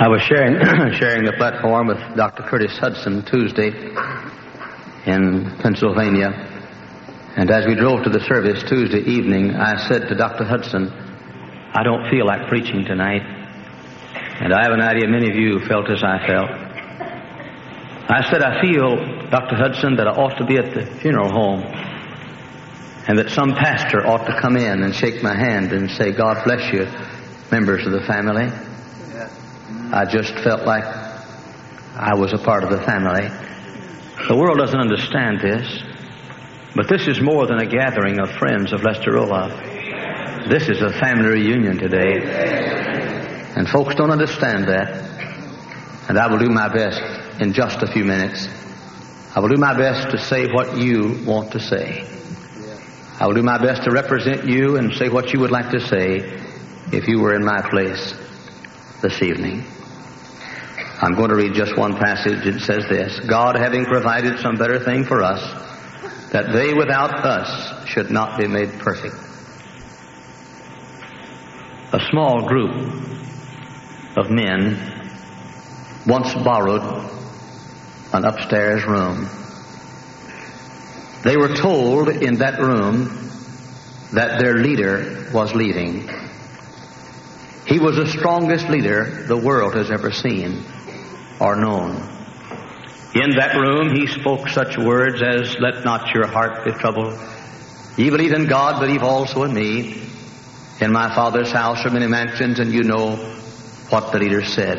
I was sharing the platform with Dr. Curtis Hudson Tuesday in Pennsylvania. And as we drove to the service Tuesday evening, I said to Dr. Hudson, I don't feel like preaching tonight. And I have an idea many of you felt as I felt. I said, I feel, Dr. Hudson, that I ought to be at the funeral home and that some pastor ought to come in and shake my hand and say, God bless you, members of the family. I just felt like I was a part of the family. The world doesn't understand this, but this is more than a gathering of friends of Lester Roloff. This is a family reunion today, and folks don't understand that. And I will do my best in just a few minutes. I will do my best to say what you want to say. I will do my best to represent you and say what you would like to say if you were in my place this evening. I'm going to read just one passage. It says this: God, having provided some better thing for us, that they without us should not be made perfect. A small group of men once borrowed an upstairs room. They were told in that room that their leader was leaving. He was the strongest leader the world has ever seen or known. In that room he spoke such words as, let not your heart be troubled. Ye believe in God, believe also in me. In my Father's house are many mansions, and you know what the leader said.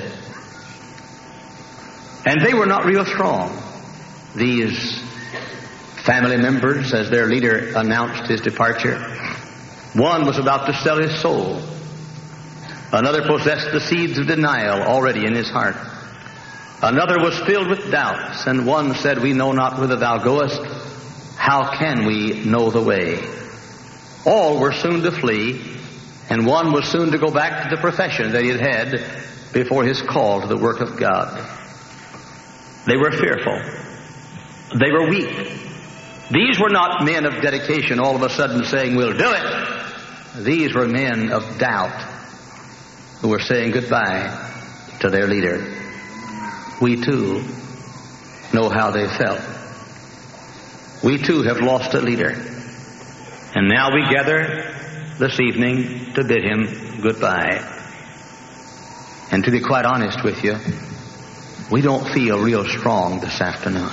And they were not real strong, these family members, as their leader announced his departure. One was about to sell his soul. Another possessed the seeds of denial already in his heart. Another was filled with doubts, and one said, we know not whither thou goest. How can we know the way? All were soon to flee, and one was soon to go back to the profession that he had had before his call to the work of God. They were fearful. They were weak. These were not men of dedication all of a sudden saying, we'll do it. These were men of doubt who were saying goodbye to their leader. We too know how they felt. We too have lost a leader. And now we gather this evening to bid him goodbye. And to be quite honest with you, we don't feel real strong this afternoon.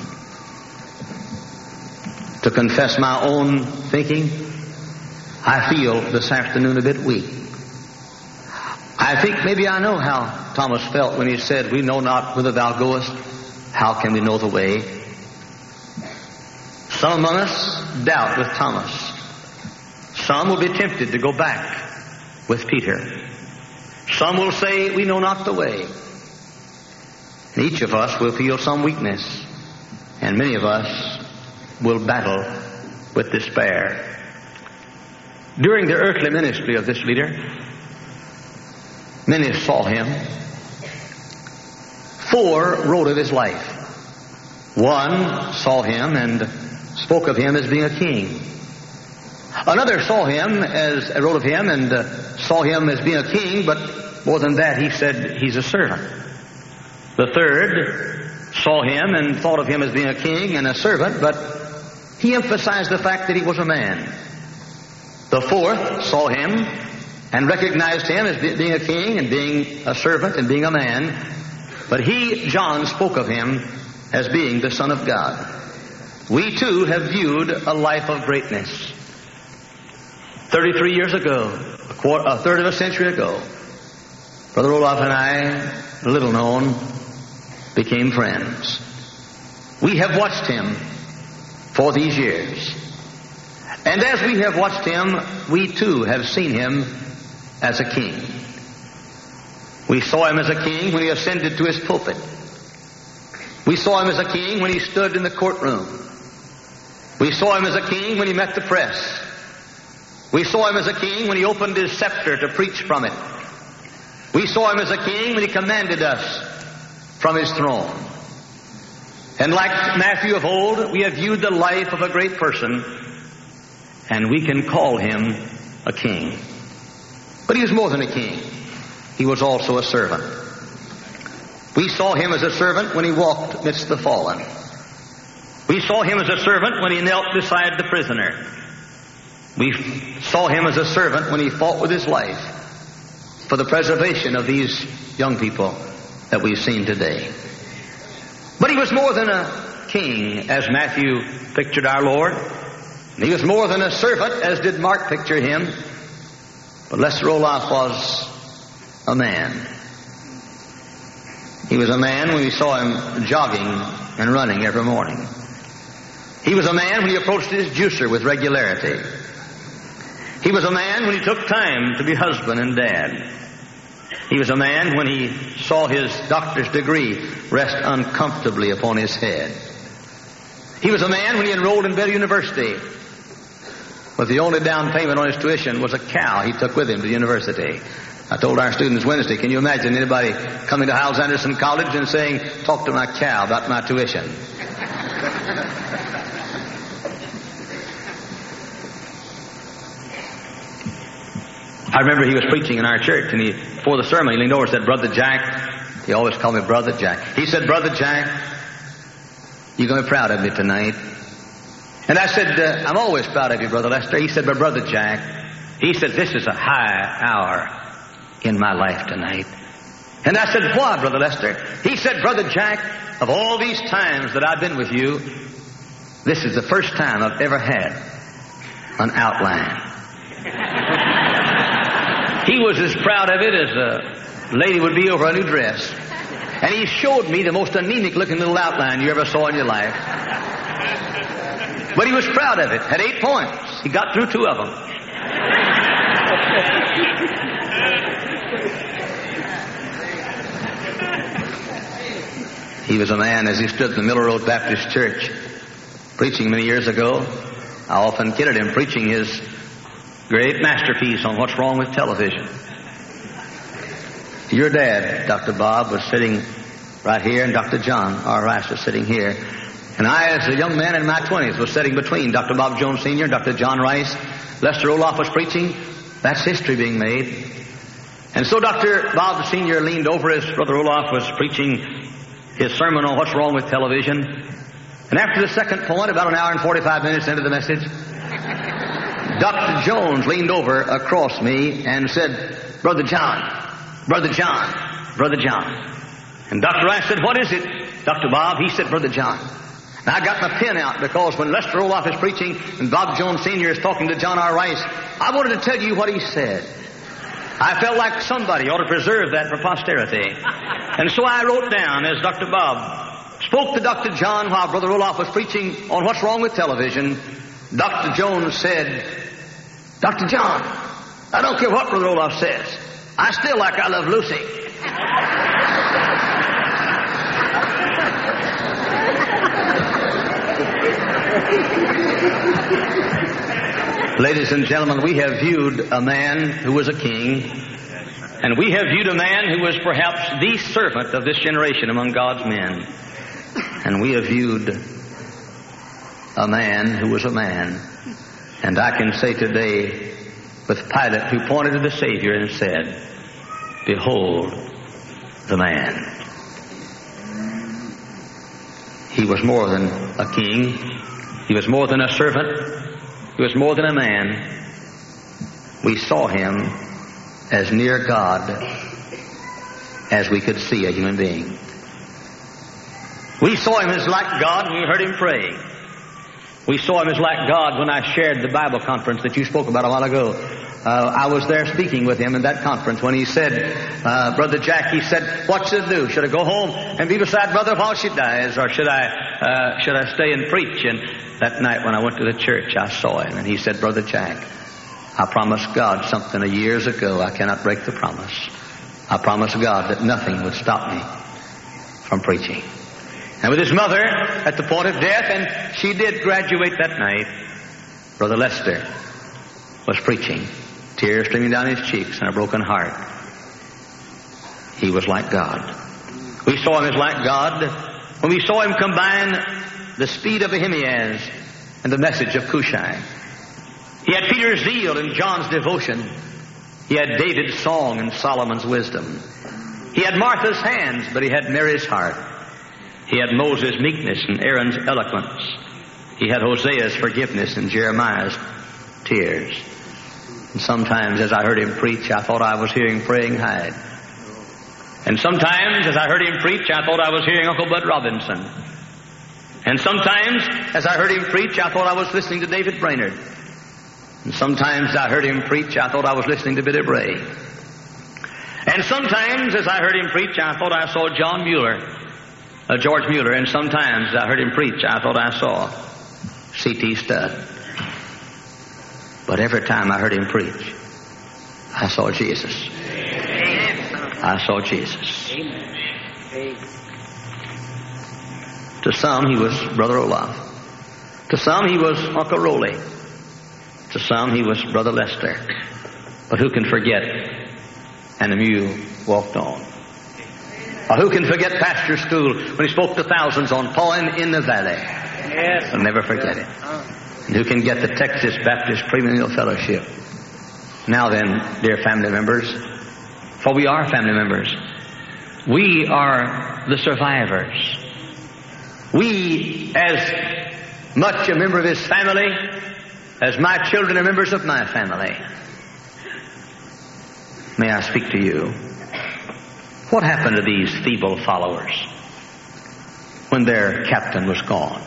To confess my own thinking, I feel this afternoon a bit weak. I think maybe I know how Thomas felt when he said, we know not whither thou goest. How can we know the way? Some among us doubt with Thomas. Some will be tempted to go back with Peter. Some will say, we know not the way. And each of us will feel some weakness. And many of us will battle with despair. During the earthly ministry of this leader, many saw him. 4 wrote of his life. 1 saw him and spoke of him as being a king. Another saw him wrote of him and saw him as being a king, but more than that, he said he's a servant. The 3rd saw him and thought of him as being a king and a servant, but he emphasized the fact that he was a man. The 4th saw him and recognized him as being a king and being a servant and being a man. But he, John, spoke of him as being the Son of God. We too have viewed a life of greatness. 33 years ago, a third of a century ago, Brother Roloff and I, little known, became friends. We have watched him for these years. And as we have watched him, we too have seen him as a king. We saw him as a king when he ascended to his pulpit. We saw him as a king when he stood in the courtroom. We saw him as a king when he met the press. We saw him as a king when he opened his scepter to preach from it. We saw him as a king when he commanded us from his throne. And like Matthew of old, we have viewed the life of a great person, and we can call him a king. But he was more than a king. He was also a servant. We saw him as a servant when he walked amidst the fallen. We saw him as a servant when he knelt beside the prisoner. We saw him as a servant when he fought with his life for the preservation of these young people that we've seen today. But he was more than a king, as Matthew pictured our Lord. He was more than a servant, as did Mark picture him. But Lester Roloff was a man. He was a man when we saw him jogging and running every morning. He was a man when he approached his juicer with regularity. He was a man when he took time to be husband and dad. He was a man when he saw his doctor's degree rest uncomfortably upon his head. He was a man when he enrolled in Bell University, but the only down payment on his tuition was a cow he took with him to university. I told our students Wednesday, can you imagine anybody coming to Hyles Anderson College and saying, talk to my cow about my tuition? I remember he was preaching in our church, and before the sermon, he leaned over and said, Brother Jack. He always called me Brother Jack. He said, Brother Jack, you're going to be proud of me tonight. And I said, I'm always proud of you, Brother Lester. He said, but Brother Jack, he said, this is a high hour in my life tonight. And I said, why, Brother Lester? He said, Brother Jack, of all these times that I've been with you, this is the first time I've ever had an outline. He was as proud of it as a lady would be over a new dress. And he showed me the most anemic looking little outline you ever saw in your life. But he was proud of it. Had 8 points. He got through 2 of them. He was a man, as he stood in the Miller Road Baptist Church preaching many years ago. I often kidded him preaching his great masterpiece on what's wrong with television. Your dad, Dr. Bob, was sitting right here, and Dr. John R. Rice was sitting here. And I, as a young man in my 20s, was sitting between Dr. Bob Jones Sr. and Dr. John Rice. Lester Roloff was preaching. That's history being made. And so Dr. Bob Sr. leaned over as Brother Roloff was preaching his sermon on what's wrong with television. And after the second point, about an hour and 45 minutes into the message, Dr. Jones leaned over across me and said, Brother John, Brother John, Brother John. And Dr. Rice said, what is it, Dr. Bob? He said, Brother John. Now, I got my pen out because when Lester Roloff is preaching and Bob Jones Sr. is talking to John R. Rice, I wanted to tell you what he said. I felt like somebody ought to preserve that for posterity. And so I wrote down, as Dr. Bob spoke to Dr. John while Brother Roloff was preaching on what's wrong with television, Dr. Jones said, Dr. John, I don't care what Brother Roloff says. I still like I Love Lucy. Ladies and gentlemen, we have viewed a man who was a king, and we have viewed a man who was perhaps the servant of this generation among God's men. And we have viewed a man who was a man. And I can say today, with Pilate, who pointed to the Savior and said, behold the man. He was more than a king. He was more than a servant. He was more than a man. We saw him as near God as we could see a human being. We saw him as like God when we heard him pray. We saw him as like God when I shared the Bible conference that you spoke about a while ago. I was there speaking with him in that conference when he said, Brother Jack, he said, what should I do? Should I go home and be beside Brother while she dies, or should I stay and preach? And that night when I went to the church, I saw him, and he said, Brother Jack, I promised God something years ago. I cannot break the promise. I promised God that nothing would stop me from preaching. And with his mother at the point of death, and she did graduate that night, Brother Lester was preaching, tears streaming down his cheeks and a broken heart. He was like God. We saw him as like God when we saw him combine the speed of Ahimaaz and the message of Cushai. He had Peter's zeal and John's devotion. He had David's song and Solomon's wisdom. He had Martha's hands, but he had Mary's heart. He had Moses' meekness and Aaron's eloquence. He had Hosea's forgiveness and Jeremiah's tears. And sometimes as I heard him preach, I thought I was hearing Praying Hyde. And sometimes as I heard him preach, I thought I was hearing Uncle Bud Robinson. And sometimes as I heard him preach, I thought I was listening to David Brainerd. And sometimes as I heard him preach, I thought I was listening to Billy Bray. And sometimes as I heard him preach, I thought I saw George Mueller. And sometimes as I heard him preach, I thought I saw C.T. Studd. But every time I heard him preach, I saw Jesus. I saw Jesus. To some, he was Brother Olaf. To some, he was Uncle Rowley. To some, he was Brother Lester. But who can forget? And the mule walked on. Or who can forget Pastor School when he spoke to thousands on Poem in the Valley? Yes. I'll never forget it. And who can get the Texas Baptist Premillennial Fellowship? Now then, dear family members, for we are family members. We are the survivors. We, as much a member of his family as my children are members of my family. May I speak to you? What happened to these feeble followers when their captain was gone?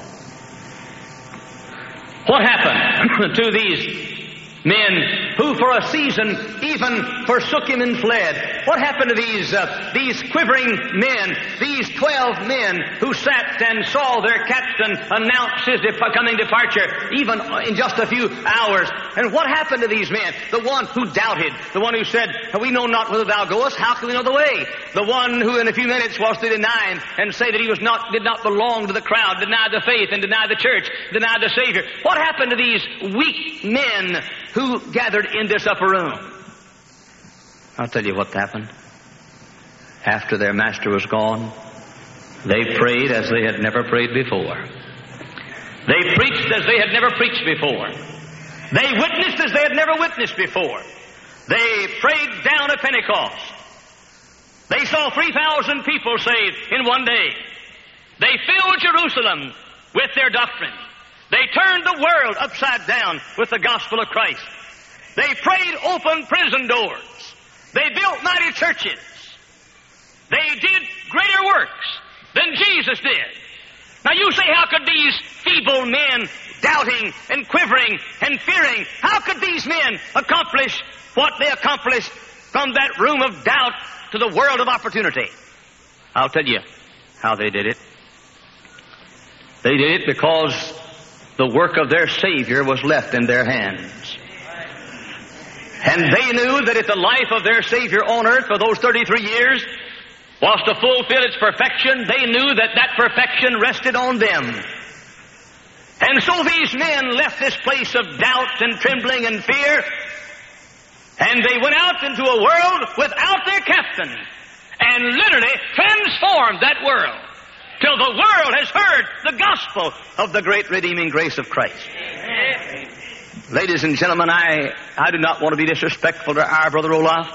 What happened to these men who for a season even forsook him and fled? What happened to these quivering men, these 12 men who sat and saw their captain announce his coming departure even in just a few hours? And what happened to these men? The one who doubted, the one who said, we know not whither thou goest, how can we know the way? The one who in a few minutes was to deny him and say that he did not belong to the crowd, deny the faith and deny the church, deny the Savior. What happened to these weak men who gathered in this upper room? I'll tell you what happened. After their master was gone, they prayed as they had never prayed before. They preached as they had never preached before. They witnessed as they had never witnessed before. They prayed down at Pentecost. They saw 3,000 people saved in one day. They filled Jerusalem with their doctrine. They turned the world upside down with the gospel of Christ. They prayed open prison doors. They built mighty churches. They did greater works than Jesus did. Now you say, how could these feeble men, doubting and quivering and fearing, how could these men accomplish what they accomplished from that room of doubt to the world of opportunity? I'll tell you how they did it. They did it because the work of their Savior was left in their hands. And they knew that if the life of their Savior on earth for those 33 years was to fulfill its perfection, they knew that that perfection rested on them. And so these men left this place of doubt and trembling and fear, and they went out into a world without their captain and literally transformed that world till the world has heard the gospel of the great redeeming grace of Christ. Amen. Ladies and gentlemen, I do not want to be disrespectful to our Brother Olaf.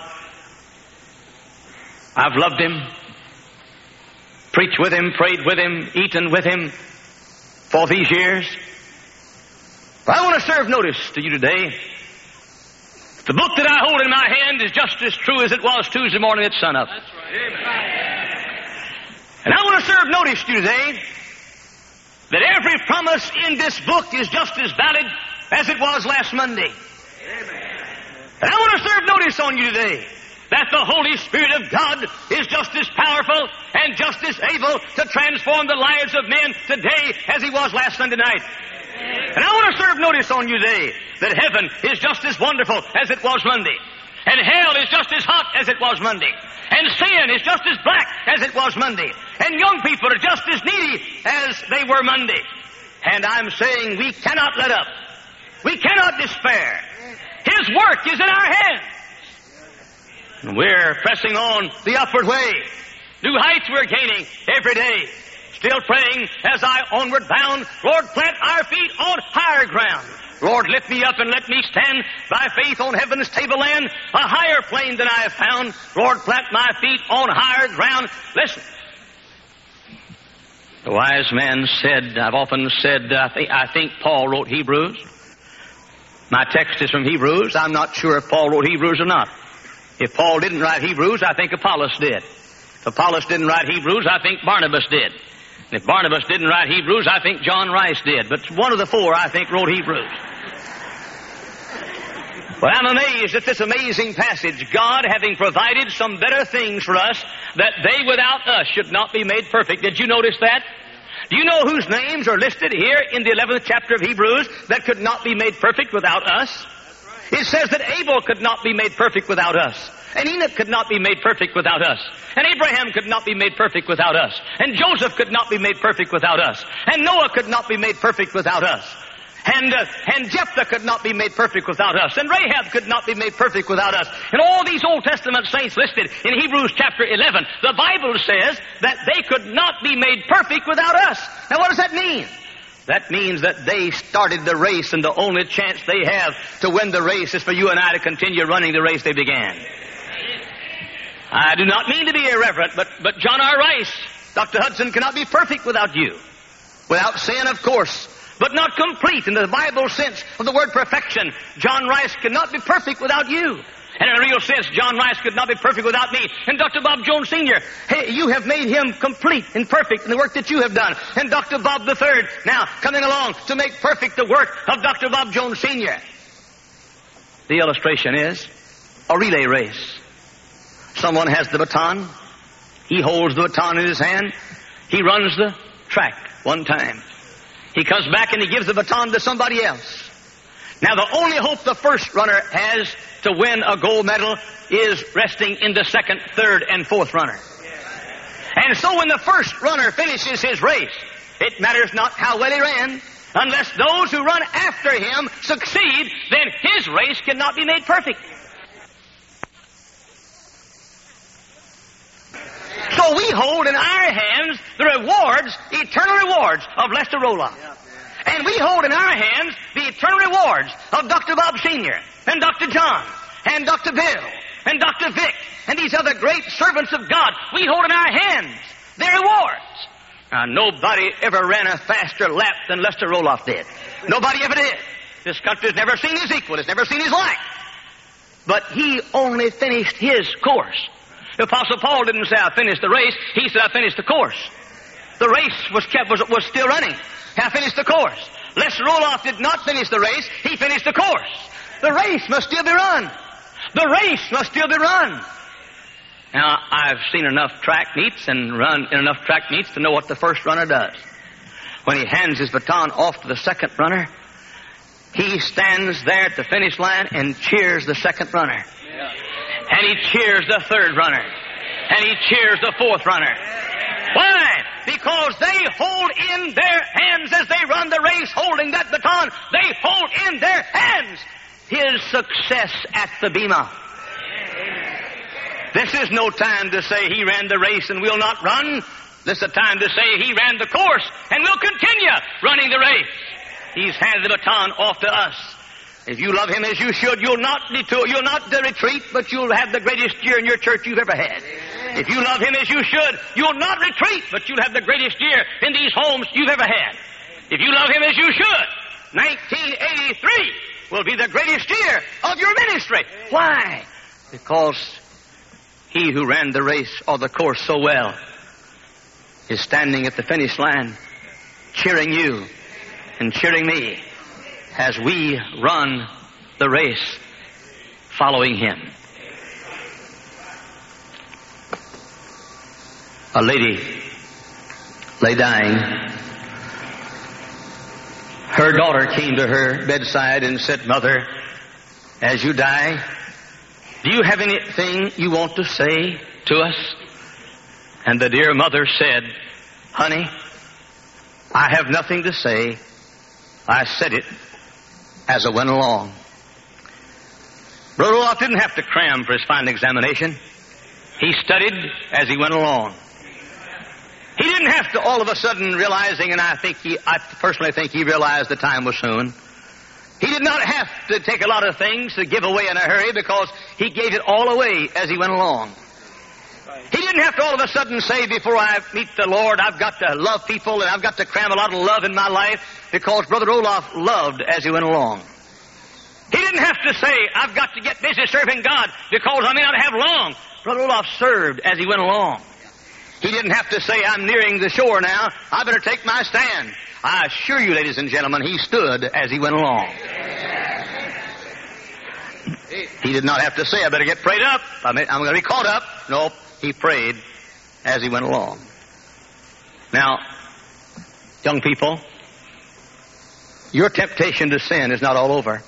I've loved him, preached with him, prayed with him, eaten with him for these years. But I want to serve notice to you today. The book that I hold in my hand is just as true as it was Tuesday morning at sunup. That's right. Amen. And I want to serve notice to you today that every promise in this book is just as valid as it was last Monday. Amen. And I want to serve notice on you today that the Holy Spirit of God is just as powerful and just as able to transform the lives of men today as He was last Sunday night. And I want to serve notice on you today that heaven is just as wonderful as it was Monday. And hell is just as hot as it was Monday. And sin is just as black as it was Monday. And young people are just as needy as they were Monday. And I'm saying we cannot let up. We cannot despair. His work is in our hands. And we're pressing on the upward way. New heights we're gaining every day. Still praying as I onward bound, Lord, plant our feet on higher ground. Lord, lift me up and let me stand by faith on heaven's tableland, a higher plane than I have found. Lord, plant my feet on higher ground. Listen. The wise man said, I've often said, I think Paul wrote Hebrews. My text is from Hebrews. I'm not sure if Paul wrote Hebrews or not. If Paul didn't write Hebrews, I think Apollos did. If Apollos didn't write Hebrews, I think Barnabas did. And if Barnabas didn't write Hebrews, I think John Rice did. But one of the four, I think, wrote Hebrews. But I'm amazed at this amazing passage. God having provided some better things for us, that they without us should not be made perfect. Did you notice that? Do you know whose names are listed here in the 11th chapter of Hebrews that could not be made perfect without us? It says that Abel could not be made perfect without us. And Enoch could not be made perfect without us. And Abraham could not be made perfect without us. And Joseph could not be made perfect without us. And Noah could not be made perfect without us. And Jephthah could not be made perfect without us. And Rahab could not be made perfect without us. And all these Old Testament saints listed in Hebrews chapter 11, the Bible says that they could not be made perfect without us. Now what does that mean? That means that they started the race, and the only chance they have to win the race is for you and I to continue running the race they began. I do not mean to be irreverent, but John R. Rice, Dr. Hudson, cannot be perfect without you. Without sin, of course, but not complete in the Bible sense of the word perfection. John Rice cannot be perfect without you. And in a real sense, John Rice could not be perfect without me. And Dr. Bob Jones Sr., hey, you have made him complete and perfect in the work that you have done. And Dr. Bob III, now coming along to make perfect the work of Dr. Bob Jones Sr. The illustration is a relay race. Someone has the baton. He holds the baton in his hand. He runs the track one time. He comes back and he gives the baton to somebody else. Now, the only hope the first runner has to win a gold medal is resting in the second, third, and fourth runner. And so when the first runner finishes his race, it matters not how well he ran. Unless those who run after him succeed, then his race cannot be made perfect. So we hold in our hands the rewards, eternal rewards of Lester Roloff. And we hold in our hands the eternal rewards of Dr. Bob Sr. and Dr. John and Dr. Bill and Dr. Vic and these other great servants of God. We hold in our hands their rewards. Now, nobody ever ran a faster lap than Lester Roloff did. Nobody ever did. This country's never seen his equal. It's never seen his like. But he only finished his course. The Apostle Paul didn't say, I finished the race. He said, I finished the course. The race was still running. I finished the course. Lester Roloff did not finish the race. He finished the course. The race must still be run. The race must still be run. Now, I've seen enough track meets and run in enough track meets to know what the first runner does. When he hands his baton off to the second runner, he stands there at the finish line and cheers the second runner. And he cheers the third runner. And he cheers the fourth runner. Why? Because they hold in their hands as they run the race, holding that baton. They hold in their hands his success at the bema. This is no time to say he ran the race and we'll not run. This is a time to say he ran the course and we'll continue running the race. He's handed the baton off to us. If you love him as you should, you'll not detour, you'll not retreat, but you'll have the greatest year in your church you've ever had. If you love him as you should, you'll not retreat, but you'll have the greatest year in these homes you've ever had. If you love him as you should, 1983 will be the greatest year of your ministry. Why? Because he who ran the race or the course so well is standing at the finish line, cheering you and cheering me as we run the race following him. A lady lay dying. Her daughter came to her bedside and said, Mother, as you die, do you have anything you want to say to us? And the dear mother said, Honey, I have nothing to say. I said it as I went along. Brother Roloff didn't have to cram for his final examination. He studied as he went along. He didn't have to all of a sudden realizing, and I personally think he realized the time was soon. He did not have to take a lot of things to give away in a hurry because he gave it all away as he went along. He didn't have to all of a sudden say, before I meet the Lord, I've got to love people and I've got to cram a lot of love in my life, because Brother Olaf loved as he went along. He didn't have to say, I've got to get busy serving God because I may not have long. Brother Olaf served as he went along. He didn't have to say, I'm nearing the shore now, I better take my stand. I assure you, ladies and gentlemen, he stood as he went along. He did not have to say, I better get prayed up, I'm going to be caught up. Nope, he prayed as he went along. Now, young people, your temptation to sin is not all over.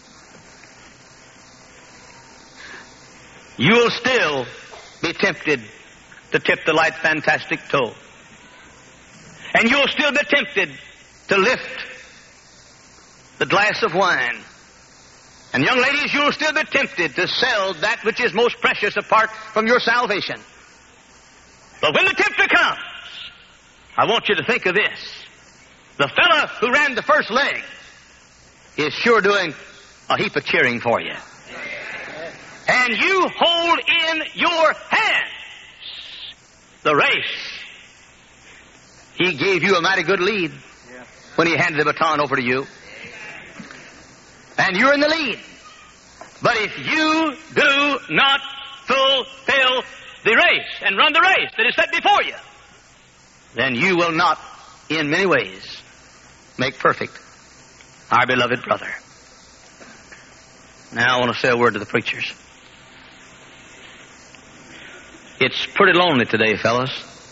You will still be tempted to tip the light fantastic toe. And you'll still be tempted to lift the glass of wine. And young ladies, you'll still be tempted to sell that which is most precious apart from your salvation. But when the tempter comes, I want you to think of this. The fellow who ran the first leg is sure doing a heap of cheering for you. And you hold in your hands the race. He gave you a mighty good lead when he handed the baton over to you. And you're in the lead. But if you do not fulfill the race and run the race that is set before you, then you will not, in many ways, make perfect our beloved brother. Now I want to say a word to the preachers. It's pretty lonely today, fellas.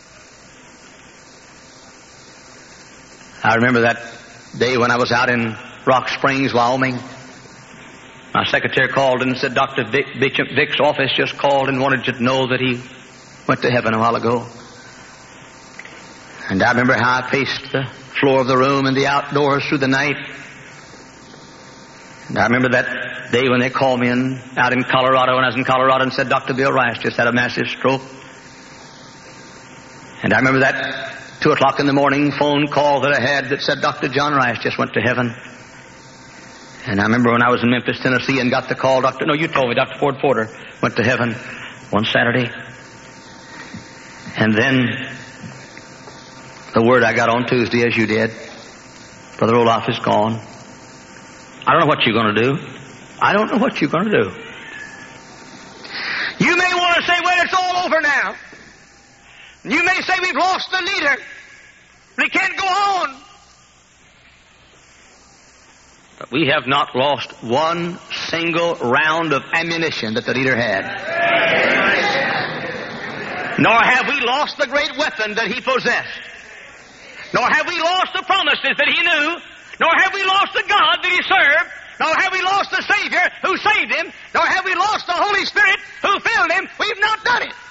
I remember that day when I was out in Rock Springs, Wyoming. My secretary called and said, Dr. Bishop Vick's office just called and wanted you to know that he went to heaven a while ago. And I remember how I paced the floor of the room and the outdoors through the night. And I remember that day when they called me out in Colorado, when I was in Colorado, and said, Dr. Bill Rice just had a massive stroke. And I remember that 2 o'clock in the morning phone call that I had that said Dr. John Rice just went to heaven. And I remember when I was in Memphis, Tennessee, and got the call, you told me, Dr. Ford Porter went to heaven one Saturday. And then the word I got on Tuesday, as you did, Brother Olaf is gone. I don't know what you're going to do. I don't know what you're going to do. You may want to say, well, it's all over now. You may say we've lost the leader. We can't go on. But we have not lost one single round of ammunition that the leader had. Nor have we lost the great weapon that he possessed. Nor have we lost the promises that he knew. Nor have we lost the God that he served. Nor have we lost the Savior who saved him. Nor have we lost the Holy Spirit who filled him. We've not done it.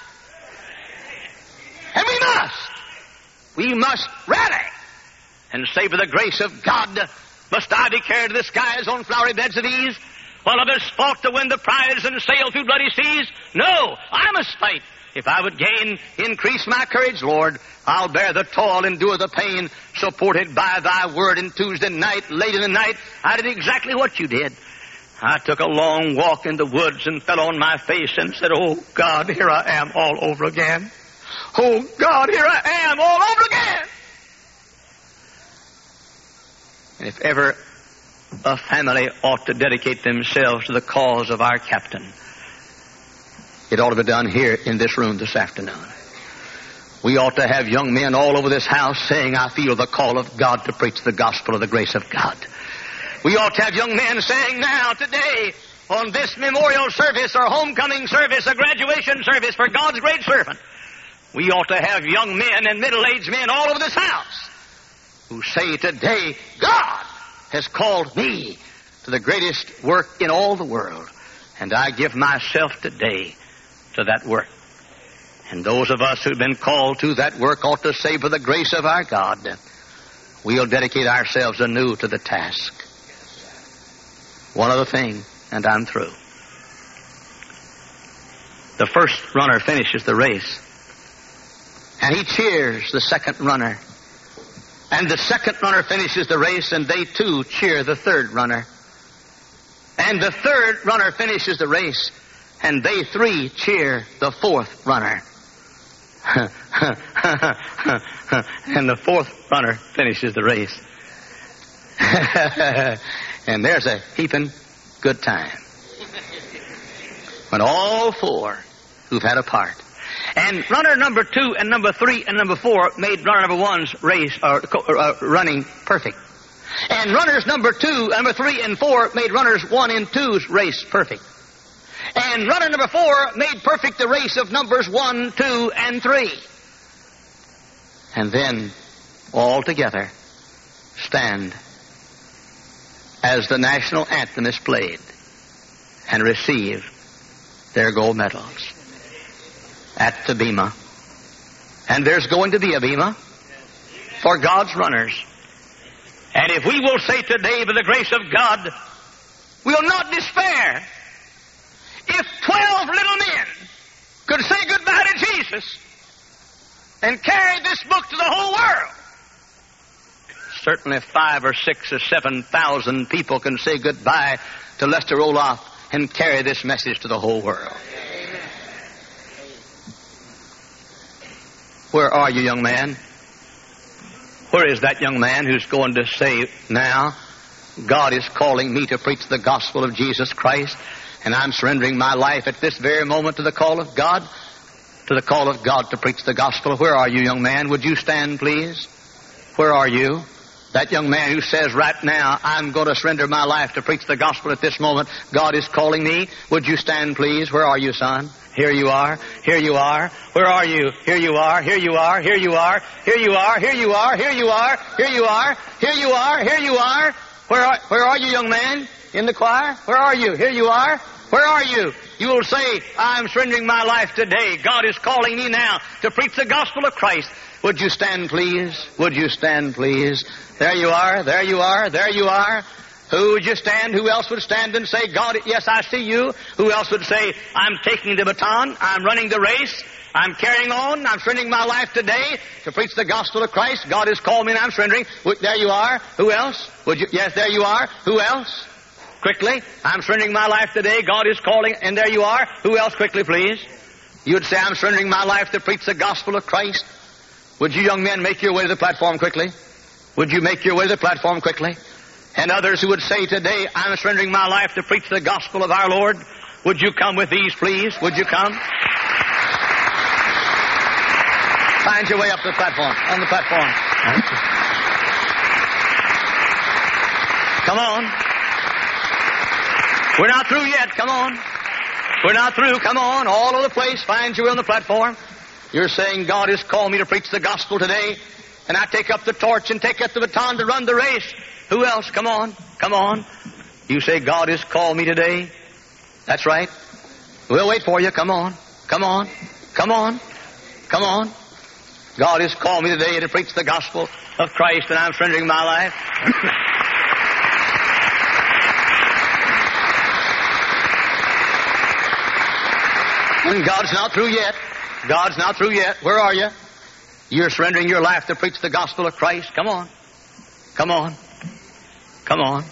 And we must rally and say, by the grace of God, must I declare to the skies on flowery beds of ease, while others fought to win the prize and sail through bloody seas? No, I must fight. If I would increase my courage, Lord, I'll bear the toil, endure the pain, supported by thy word. And Tuesday night, late in the night, I did exactly what you did. I took a long walk in the woods and fell on my face and said, oh God, here I am all over again. Oh God, here I am all over again. And if ever a family ought to dedicate themselves to the cause of our captain, it ought to be done here in this room this afternoon. We ought to have young men all over this house saying, I feel the call of God to preach the gospel of the grace of God. We ought to have young men saying now, today, on this memorial service or homecoming service, a graduation service for God's great servant, we ought to have young men and middle-aged men all over this house who say today, God has called me to the greatest work in all the world, and I give myself today to that work. And those of us who've been called to that work ought to say, by the grace of our God, we'll dedicate ourselves anew to the task. One other thing, and I'm through. The first runner finishes the race, and he cheers the second runner. And the second runner finishes the race, and they too cheer the third runner. And the third runner finishes the race, and they three cheer the fourth runner. And the fourth runner finishes the race. And there's a heaping good time. When all four who've had a part. And runner number 2 and number 3 and number 4 made runner number 1's race running perfect. And runners number 2, number 3, and 4 made runners 1 and 2's race perfect. And runner number 4 made perfect the race of numbers 1, 2, and 3. And then, all together, stand as the national anthem is played and receive their gold medals at the bema. And there's going to be a bema for God's runners. And if we will say today, by the grace of God, we'll not despair. If 12 little men could say goodbye to Jesus and carry this book to the whole world, certainly 5 or 6 or 7,000 people can say goodbye to Lester Roloff and carry this message to the whole world. Where are you, young man? Where is that young man who's going to say, now, God is calling me to preach the gospel of Jesus Christ, and I'm surrendering my life at this very moment to the call of God, to preach the gospel. Where are you, young man? Would you stand, please? Where are you? That young man who says right now, I'm going to surrender my life to preach the gospel at this moment. God is calling me. Would you stand, please? Where are you, son? Here you are. Here you are. Where are you? Here you are. Here you are. Here you are. Here you are. Here you are. Here you are. Here you are. Here you are. Here you are. Where are you, young man? In the choir? Where are you? Here you are. Where are you? You will say, I'm surrendering my life today. God is calling me now to preach the gospel of Christ. Would you stand, please? Would you stand, please? There you are. There you are. There you are. Who would you stand? Who else would stand and say, God, yes, I see you? Who else would say, I'm taking the baton, I'm running the race, I'm carrying on, I'm surrendering my life today to preach the gospel of Christ. God has called me and I'm surrendering. There you are. Who else? Would you? Yes, there you are. Who else? Quickly. I'm surrendering my life today. God is calling, and there you are. Who else? Quickly, please. You'd say, I'm surrendering my life to preach the gospel of Christ. Would you young men make your way to the platform quickly? Would you make your way to the platform quickly? And others who would say today, I'm surrendering my life to preach the gospel of our Lord. Would you come with these, please? Would you come? Find your way up to the platform, on the platform. Come on. We're not through yet. Come on. We're not through. Come on. All over the place. Find your way on the platform. You're saying, God has called me to preach the gospel today, and I take up the torch and take up the baton to run the race. Who else? Come on. Come on. You say, God has called me today. That's right. We'll wait for you. Come on. Come on. Come on. Come on. God has called me today to preach the gospel of Christ, and I'm surrendering my life. And God's not through yet. God's not through yet. Where are you? You're surrendering your life to preach the gospel of Christ. Come on. Come on. Come on.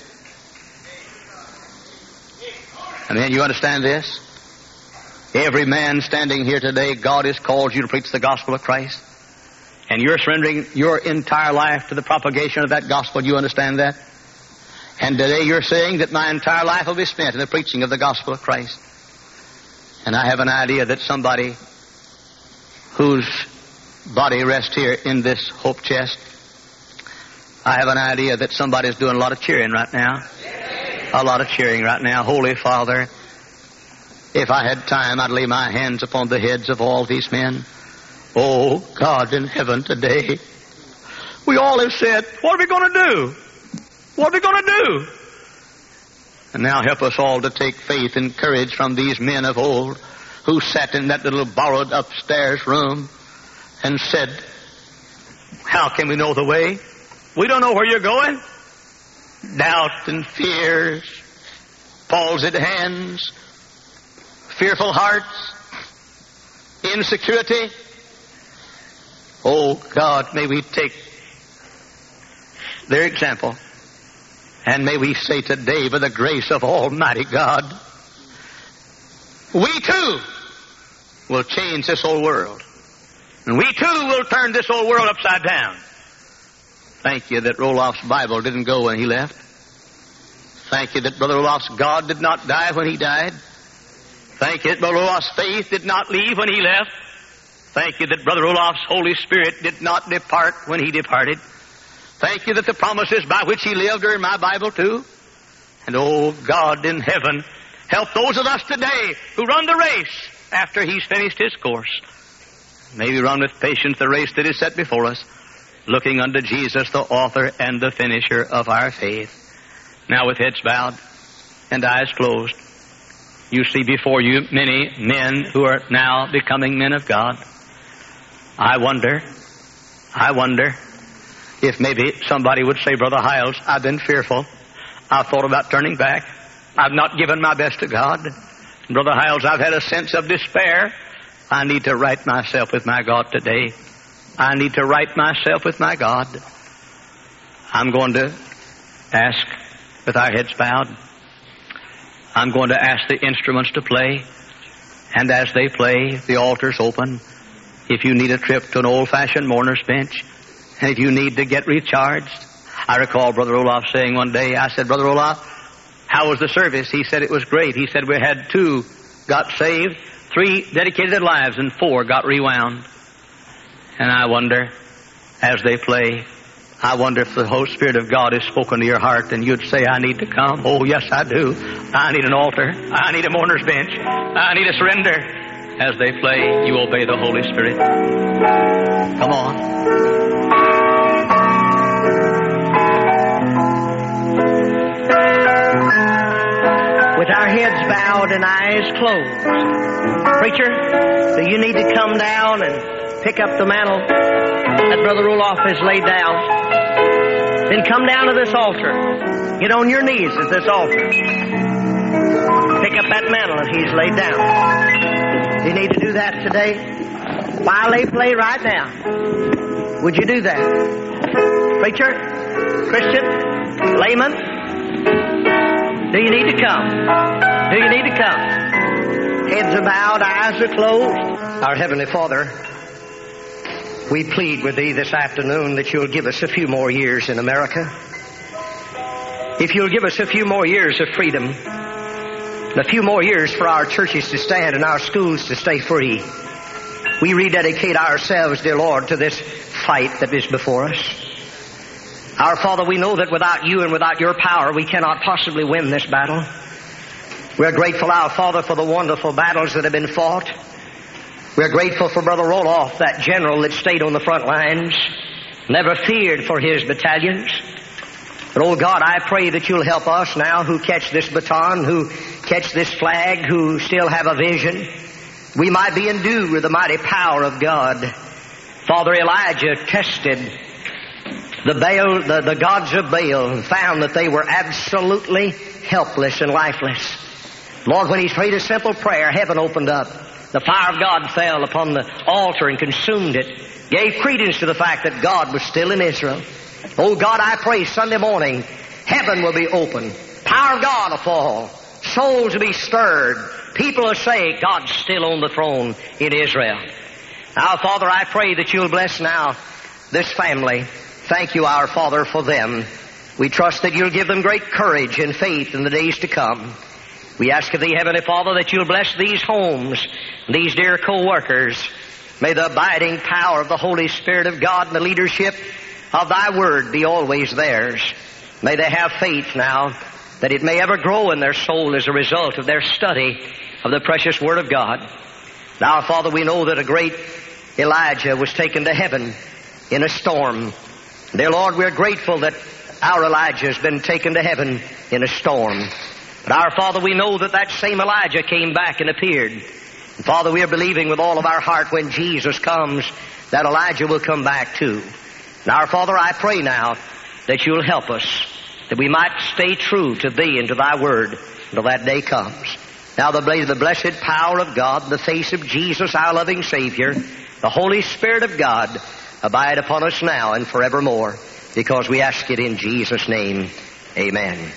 And then you understand this? Every man standing here today, God has called you to preach the gospel of Christ. And you're surrendering your entire life to the propagation of that gospel. You understand that? And today you're saying that my entire life will be spent in the preaching of the gospel of Christ. And I have an idea that somebody whose body rests here in this hope chest, I have an idea that somebody's doing a lot of cheering right now. A lot of cheering right now. Holy Father, if I had time, I'd lay my hands upon the heads of all these men. Oh, God in heaven today, we all have said, what are we going to do? What are we going to do? And now help us all to take faith and courage from these men of old who sat in that little borrowed upstairs room and said, how can we know the way? We don't know where you're going. Doubt and fears, palsied hands, fearful hearts, insecurity. Oh, God, may we take their example And may we say today, by the grace of Almighty God, we too will change this old world. And we too will turn this old world upside down. Thank you that Roloff's Bible didn't go when he left. Thank you that Brother Roloff's God did not die when he died. Thank you that Brother Roloff's faith did not leave when he left. Thank you that Brother Roloff's Holy Spirit did not depart when he departed. Thank you that the promises by which he lived are in my Bible too. And oh God in heaven, help those of us today who run the race after he's finished his course. May we run with patience the race that is set before us, looking unto Jesus, the author and the finisher of our faith. Now with heads bowed and eyes closed, you see before you many men who are now becoming men of God. I wonder if maybe somebody would say, Brother Hiles, I've been fearful. I've thought about turning back. I've not given my best to God. Brother Hiles, I've had a sense of despair. I need to right myself with my God today. I need to right myself with my God. I'm going to ask, with our heads bowed, I'm going to ask the instruments to play. And as they play, the altar's open. If you need a trip to an old-fashioned mourner's bench, and if you need to get recharged. I recall Brother Roloff saying one day, I said, Brother Roloff, how was the service? He said it was great. He said we had 2 got saved, 3 dedicated their lives, and 4 got rewound. And I wonder, as they play, I wonder if the Holy Spirit of God has spoken to your heart and you'd say, I need to come. Oh, yes, I do. I need an altar. I need a mourner's bench. I need a surrender. As they play, you obey the Holy Spirit. Come on. With our heads bowed and eyes closed. Preacher, do you need to come down and pick up the mantle that Brother Roloff has laid down? Then come down to this altar. Get on your knees at this altar. Pick up that mantle that he's laid down. Do you need to do that today? While they play right now. Would you do that? Preacher? Christian? Layman? Do you need to come? Do you need to come? Heads are bowed, eyes are closed. Our Heavenly Father, we plead with Thee this afternoon that You'll give us a few more years in America. If You'll give us a few more years of freedom, a few more years for our churches to stand and our schools to stay free, we rededicate ourselves, dear Lord, to this fight that is before us. Our Father, we know that without You and without Your power, we cannot possibly win this battle. We're grateful, our Father, for the wonderful battles that have been fought. We're grateful for Brother Roloff, that general that stayed on the front lines, never feared for his battalions. But, oh God, I pray that You'll help us now who catch this baton, who catch this flag, who still have a vision. We might be endued with the mighty power of God. Father, Elijah tested the gods of Baal and found that they were absolutely helpless and lifeless. Lord, when he prayed a simple prayer, heaven opened up. The fire of God fell upon the altar and consumed it, gave credence to the fact that God was still in Israel. Oh God, I pray Sunday morning, heaven will be open. Power of God will fall. Souls will be stirred. People will say, God's still on the throne in Israel. Now, Father, I pray that You'll bless now this family. Thank You, our Father, for them. We trust that You'll give them great courage and faith in the days to come. We ask of Thee, Heavenly Father, that You'll bless these homes, these dear co-workers. May the abiding power of the Holy Spirit of God and the leadership of Thy Word be always theirs. May they have faith now that it may ever grow in their soul as a result of their study of the precious Word of God. Now, Father, we know that a great Elijah was taken to heaven in a storm. Dear Lord, we're grateful that our Elijah has been taken to heaven in a storm. But our Father, we know that that same Elijah came back and appeared. And Father, we are believing with all of our heart when Jesus comes that Elijah will come back too. And our Father, I pray now that You'll help us, that we might stay true to Thee and to Thy Word until that day comes. Now the blessed power of God, the face of Jesus, our loving Savior, the Holy Spirit of God, abide upon us now and forevermore, because we ask it in Jesus' name. Amen.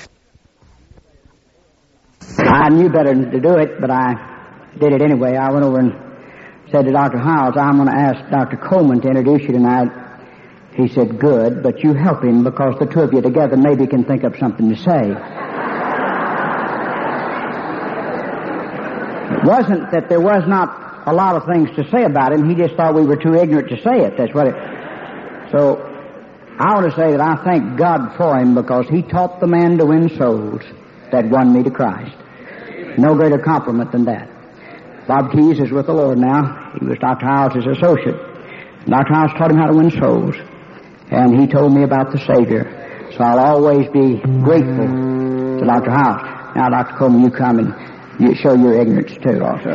I knew better than to do it, but I did it anyway. I went over and said to Dr. Howells, I'm going to ask Dr. Coleman to introduce you tonight. He said, good, but you help him because the two of you together maybe can think up something to say. It wasn't that there was not a lot of things to say about him. He just thought we were too ignorant to say it. That's what it... So I want to say that I thank God for him because he taught the man to win souls that won me to Christ. No greater compliment than that. Bob Keys is with the Lord now. He was Dr. Howells' associate. Dr. Howells taught him how to win souls. And he told me about the Savior. So I'll always be grateful to Dr. Howells. Now, Dr. Coleman, you come and you show your ignorance, too, also.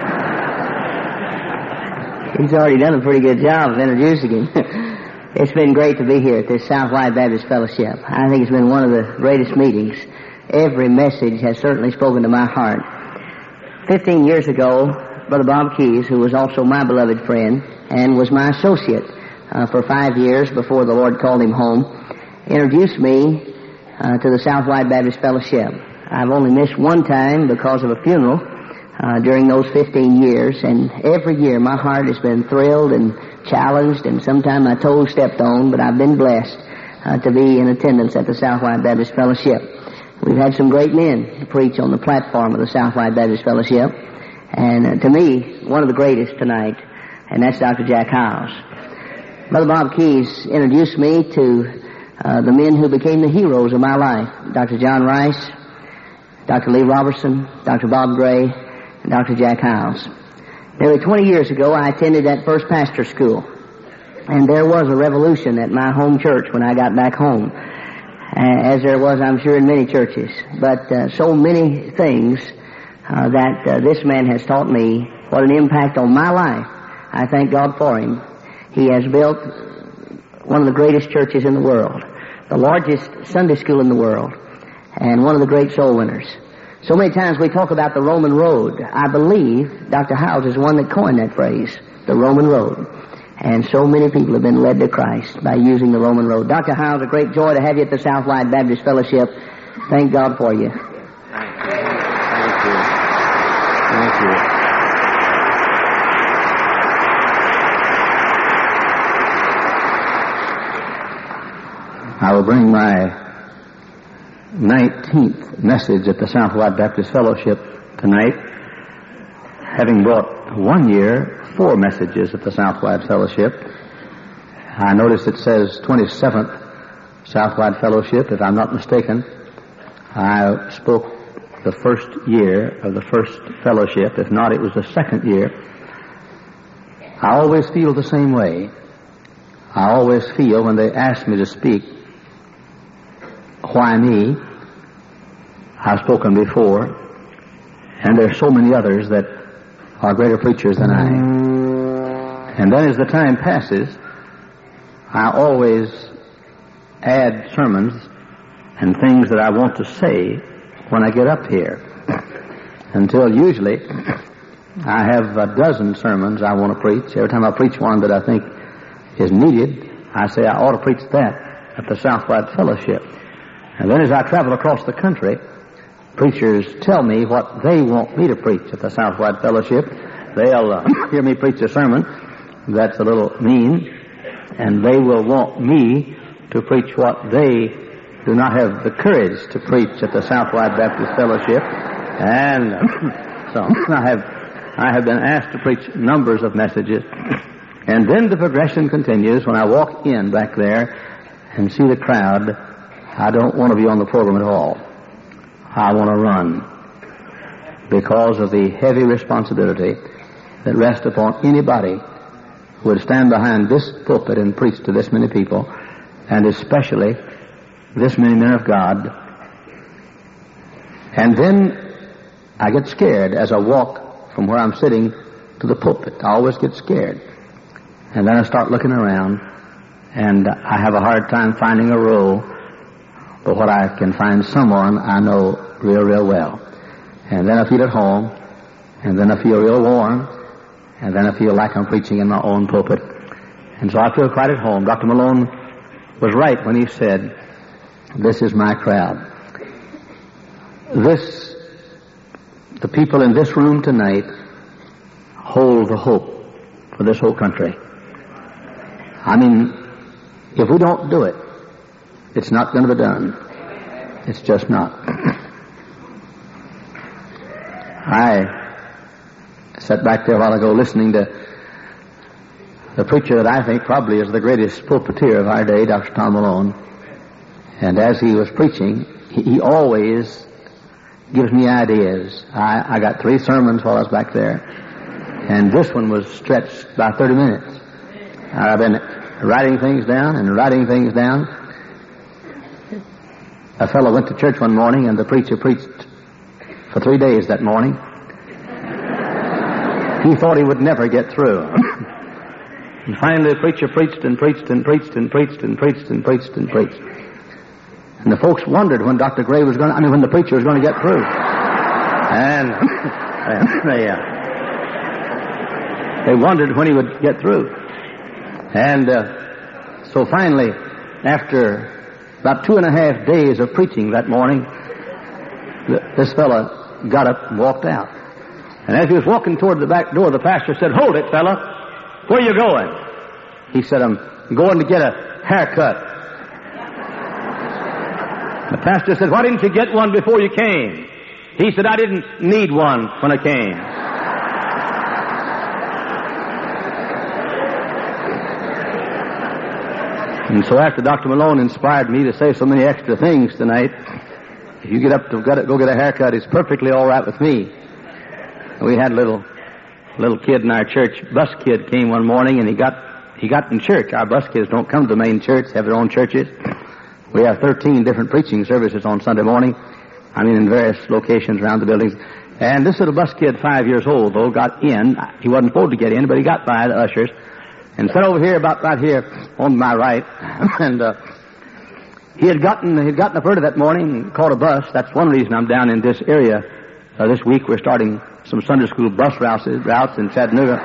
He's already done a pretty good job of introducing him. It's been great to be here at this Southwide Baptist Fellowship. I think it's been one of the greatest meetings. Every message has certainly spoken to my heart. 15 years ago, Brother Bob Keys, who was also my beloved friend and was my associate for 5 years before the Lord called him home, introduced me to the Southwide Baptist Fellowship. I've only missed one time because of a funeral during those 15 years, and every year my heart has been thrilled and challenged, and sometimes my toes stepped on, but I've been blessed to be in attendance at the Southwide Baptist Fellowship. We've had some great men preach on the platform of the Southwide Baptist Fellowship, and to me, one of the greatest tonight, and that's Dr. Jack Howells. Brother Bob Keys introduced me to the men who became the heroes of my life, Dr. John Rice, Dr. Lee Robertson, Dr. Bob Gray, and Dr. Jack Howells. Nearly 20 years ago, I attended that first pastor school, and there was a revolution at my home church when I got back home, as there was, I'm sure, in many churches. But so many things that this man has taught me, what an impact on my life. I thank God for him. He has built one of the greatest churches in the world, the largest Sunday school in the world, and one of the great soul winners. So many times we talk about the Roman road. I believe Dr. Howells is one that coined that phrase, the Roman road. And so many people have been led to Christ by using the Roman road. Dr. Howells, a great joy to have you at the Southwide Baptist Fellowship. Thank God for you. Thank you. Thank you. I will bring my 19th message at the Southwide Baptist Fellowship tonight, having brought 1 year 4 messages at the Southwide Fellowship. I notice it says 27th Southwide Fellowship, if I'm not mistaken. I spoke the first year of the first fellowship. If not, it was the second year. I always feel the same way. I always feel when they ask me to speak, why me? I've spoken before, and there are so many others that are greater preachers than I. And then as the time passes, I always add sermons and things that I want to say when I get up here. Until usually I have a dozen sermons I want to preach. Every time I preach one that I think is needed, I say I ought to preach that at the Southwide Fellowship. And then as I travel across the country, preachers tell me what they want me to preach at the Southwide Fellowship. They'll hear me preach a sermon that's a little mean, and they will want me to preach what they do not have the courage to preach at the Southwide Baptist Fellowship. And so I have been asked to preach numbers of messages. And then the progression continues. When I walk in back there and see the crowd, I don't want to be on the program at all. I want to run because of the heavy responsibility that rests upon anybody who would stand behind this pulpit and preach to this many people, and especially this many men of God. And then I get scared as I walk from where I'm sitting to the pulpit. I always get scared. And then I start looking around, and I have a hard time finding a row. But when I can find someone I know real well. And then I feel at home, and then I feel real warm, and then I feel like I'm preaching in my own pulpit. And so I feel quite at home. Dr. Malone was right when he said This is my crowd. The people in this room tonight hold the hope for this whole country. I mean, if we don't do it, it's not going to be done. It's just not. I sat back there a while ago listening to the preacher that I think probably is the greatest pulpiteer of our day, Dr. Tom Malone. And as he was preaching, he always gives me ideas. I got 3 sermons while I was back there, and this one was stretched by 30 minutes. I've been writing things down and writing things down. A fellow went to church one morning, and the preacher preached for 3 days that morning. He thought he would never get through. And finally the preacher preached and preached and preached and preached and preached and preached and preached. And the folks wondered when Dr. Gray was going to, when the preacher was going to get through. And they wondered when he would get through. And so finally, after about 2.5 days of preaching that morning, this fella got up and walked out. And as he was walking toward the back door, the pastor said, "Hold it, fella. Where are you going?" He said, "I'm going to get a haircut." The pastor said, "Why didn't you get one before you came?" He said, "I didn't need one when I came." And so after Dr. Malone inspired me to say so many extra things tonight, if you get up to go get a haircut, it's perfectly all right with me. We had a little kid in our church, bus kid, came one morning, and he got in church. Our bus kids don't come to the main church, have their own churches. We have 13 different preaching services on Sunday morning, in various locations around the buildings. And this little bus kid, 5 years old, though, got in. He wasn't supposed to get in, but he got by the ushers and sat over here, about right here on my right. And he had gotten up early that morning and caught a bus. That's one reason I'm down in this area. This week we're starting some Sunday school bus routes in Chattanooga.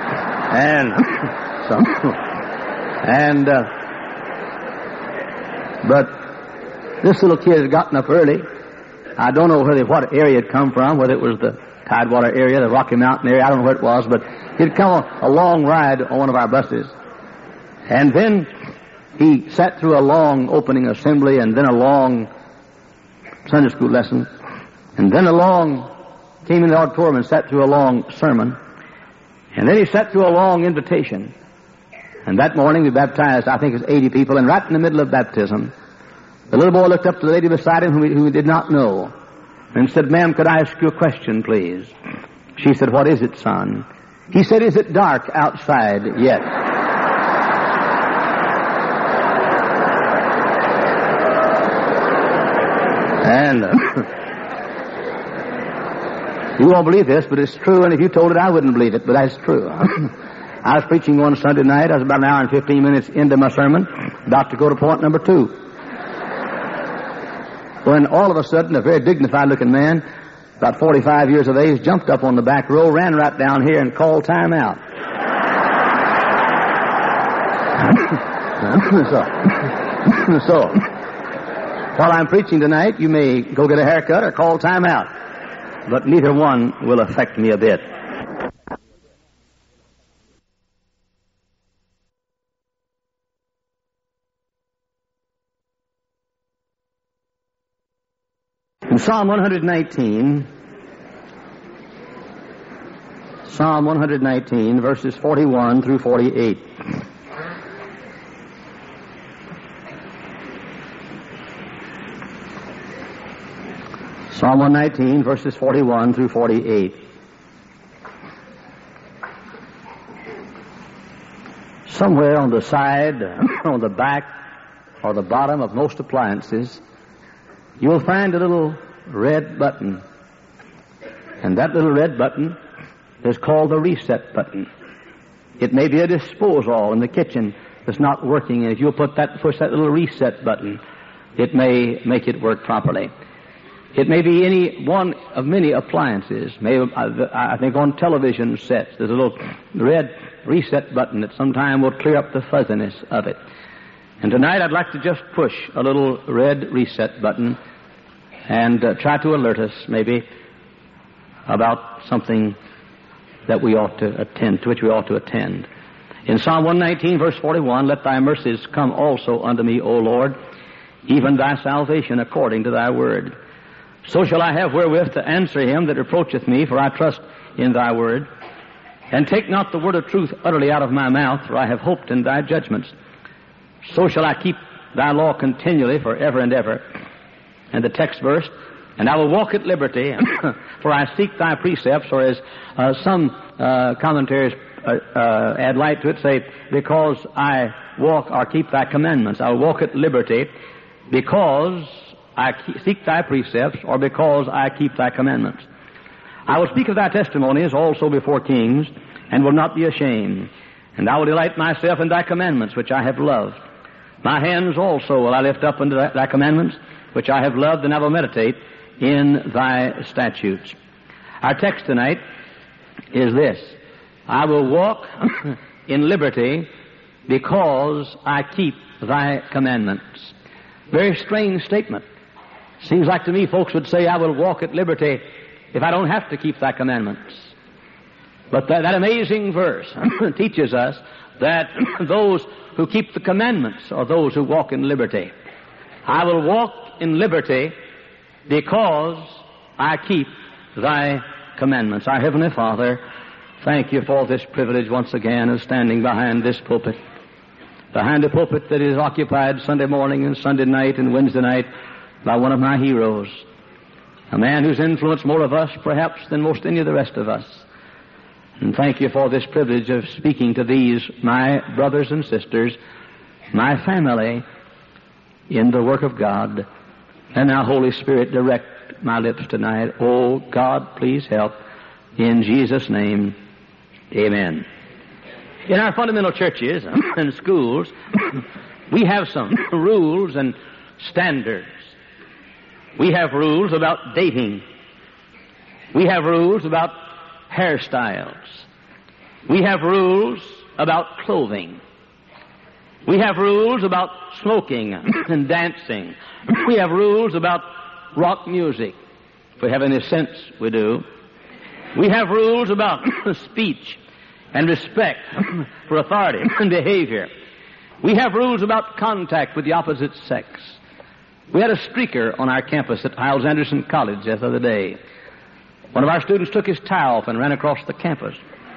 But this little kid had gotten up early. I don't know what area it come from, whether it was the Tidewater area, the Rocky Mountain area, I don't know where it was, but he'd come a long ride on one of our buses. And then he sat through a long opening assembly, and then a long Sunday school lesson, and then came in the auditorium and sat through a long sermon, and then he sat through a long invitation. And that morning we baptized, I think it was 80 people, and right in the middle of baptism, the little boy looked up to the lady beside him whom he did not know and said, "Ma'am, could I ask you a question, please?" She said, "What is it, son?" He said, "Is it dark outside yet?" And you won't believe this, but it's true, and if you told it, I wouldn't believe it, but that's true. I was preaching one Sunday night. I was about an hour and 15 minutes into my sermon, about to go to point number 2. When all of a sudden a very dignified-looking man, about 45 years of age, jumped up on the back row, ran right down here, and called time out. So, while I'm preaching tonight, you may go get a haircut or call time out, but neither one will affect me a bit. In Psalm 119, verses 41 through 48. Psalm 119, verses 41 through 48. Somewhere on the side, on the back, or the bottom of most appliances, you'll find a little red button. And that little red button is called the reset button. It may be a disposal in the kitchen that's not working, and if you'll push that little reset button, it may make it work properly. It may be any one of many appliances. I think on television sets, there's a little red reset button that sometime will clear up the fuzziness of it. And tonight I'd like to just push a little red reset button and try to alert us maybe about something that we ought to attend, to which we ought to attend. In Psalm 119, verse 41, let thy mercies come also unto me, O Lord, even thy salvation according to thy word. So shall I have wherewith to answer him that reproacheth me, for I trust in thy word. And take not the word of truth utterly out of my mouth, for I have hoped in thy judgments. So shall I keep thy law continually for ever and ever. And the text verse, and I will walk at liberty, for I seek thy precepts, or as some commentaries add light to it, say, because I walk or keep thy commandments. I will walk at liberty because I seek thy precepts, or because I keep thy commandments. I will speak of thy testimonies also before kings, and will not be ashamed. And I will delight myself in thy commandments, which I have loved. My hands also will I lift up unto thy commandments, which I have loved, and I will meditate in thy statutes. Our text tonight is this: I will walk in liberty because I keep thy commandments. Very strange statement. Seems like to me folks would say, I will walk at liberty if I don't have to keep thy commandments. But that amazing verse teaches us that those who keep the commandments are those who walk in liberty. I will walk in liberty because I keep thy commandments. Our Heavenly Father, thank you for this privilege once again of standing behind this pulpit. Behind a pulpit that is occupied Sunday morning and Sunday night and Wednesday night by one of my heroes. A man who's influenced more of us perhaps than most any of the rest of us. And thank you for this privilege of speaking to these, my brothers and sisters, my family, in the work of God. And now, Holy Spirit, direct my lips tonight. Oh, God, please help. In Jesus' name, amen. In our fundamental churches and schools, we have some rules and standards. We have rules about dating. We have rules about hairstyles. We have rules about clothing. We have rules about smoking and dancing. We have rules about rock music. If we have any sense, we do. We have rules about speech and respect for authority and behavior. We have rules about contact with the opposite sex. We had a streaker on our campus at Hiles Anderson College the other day. One of our students took his tie off and ran across the campus.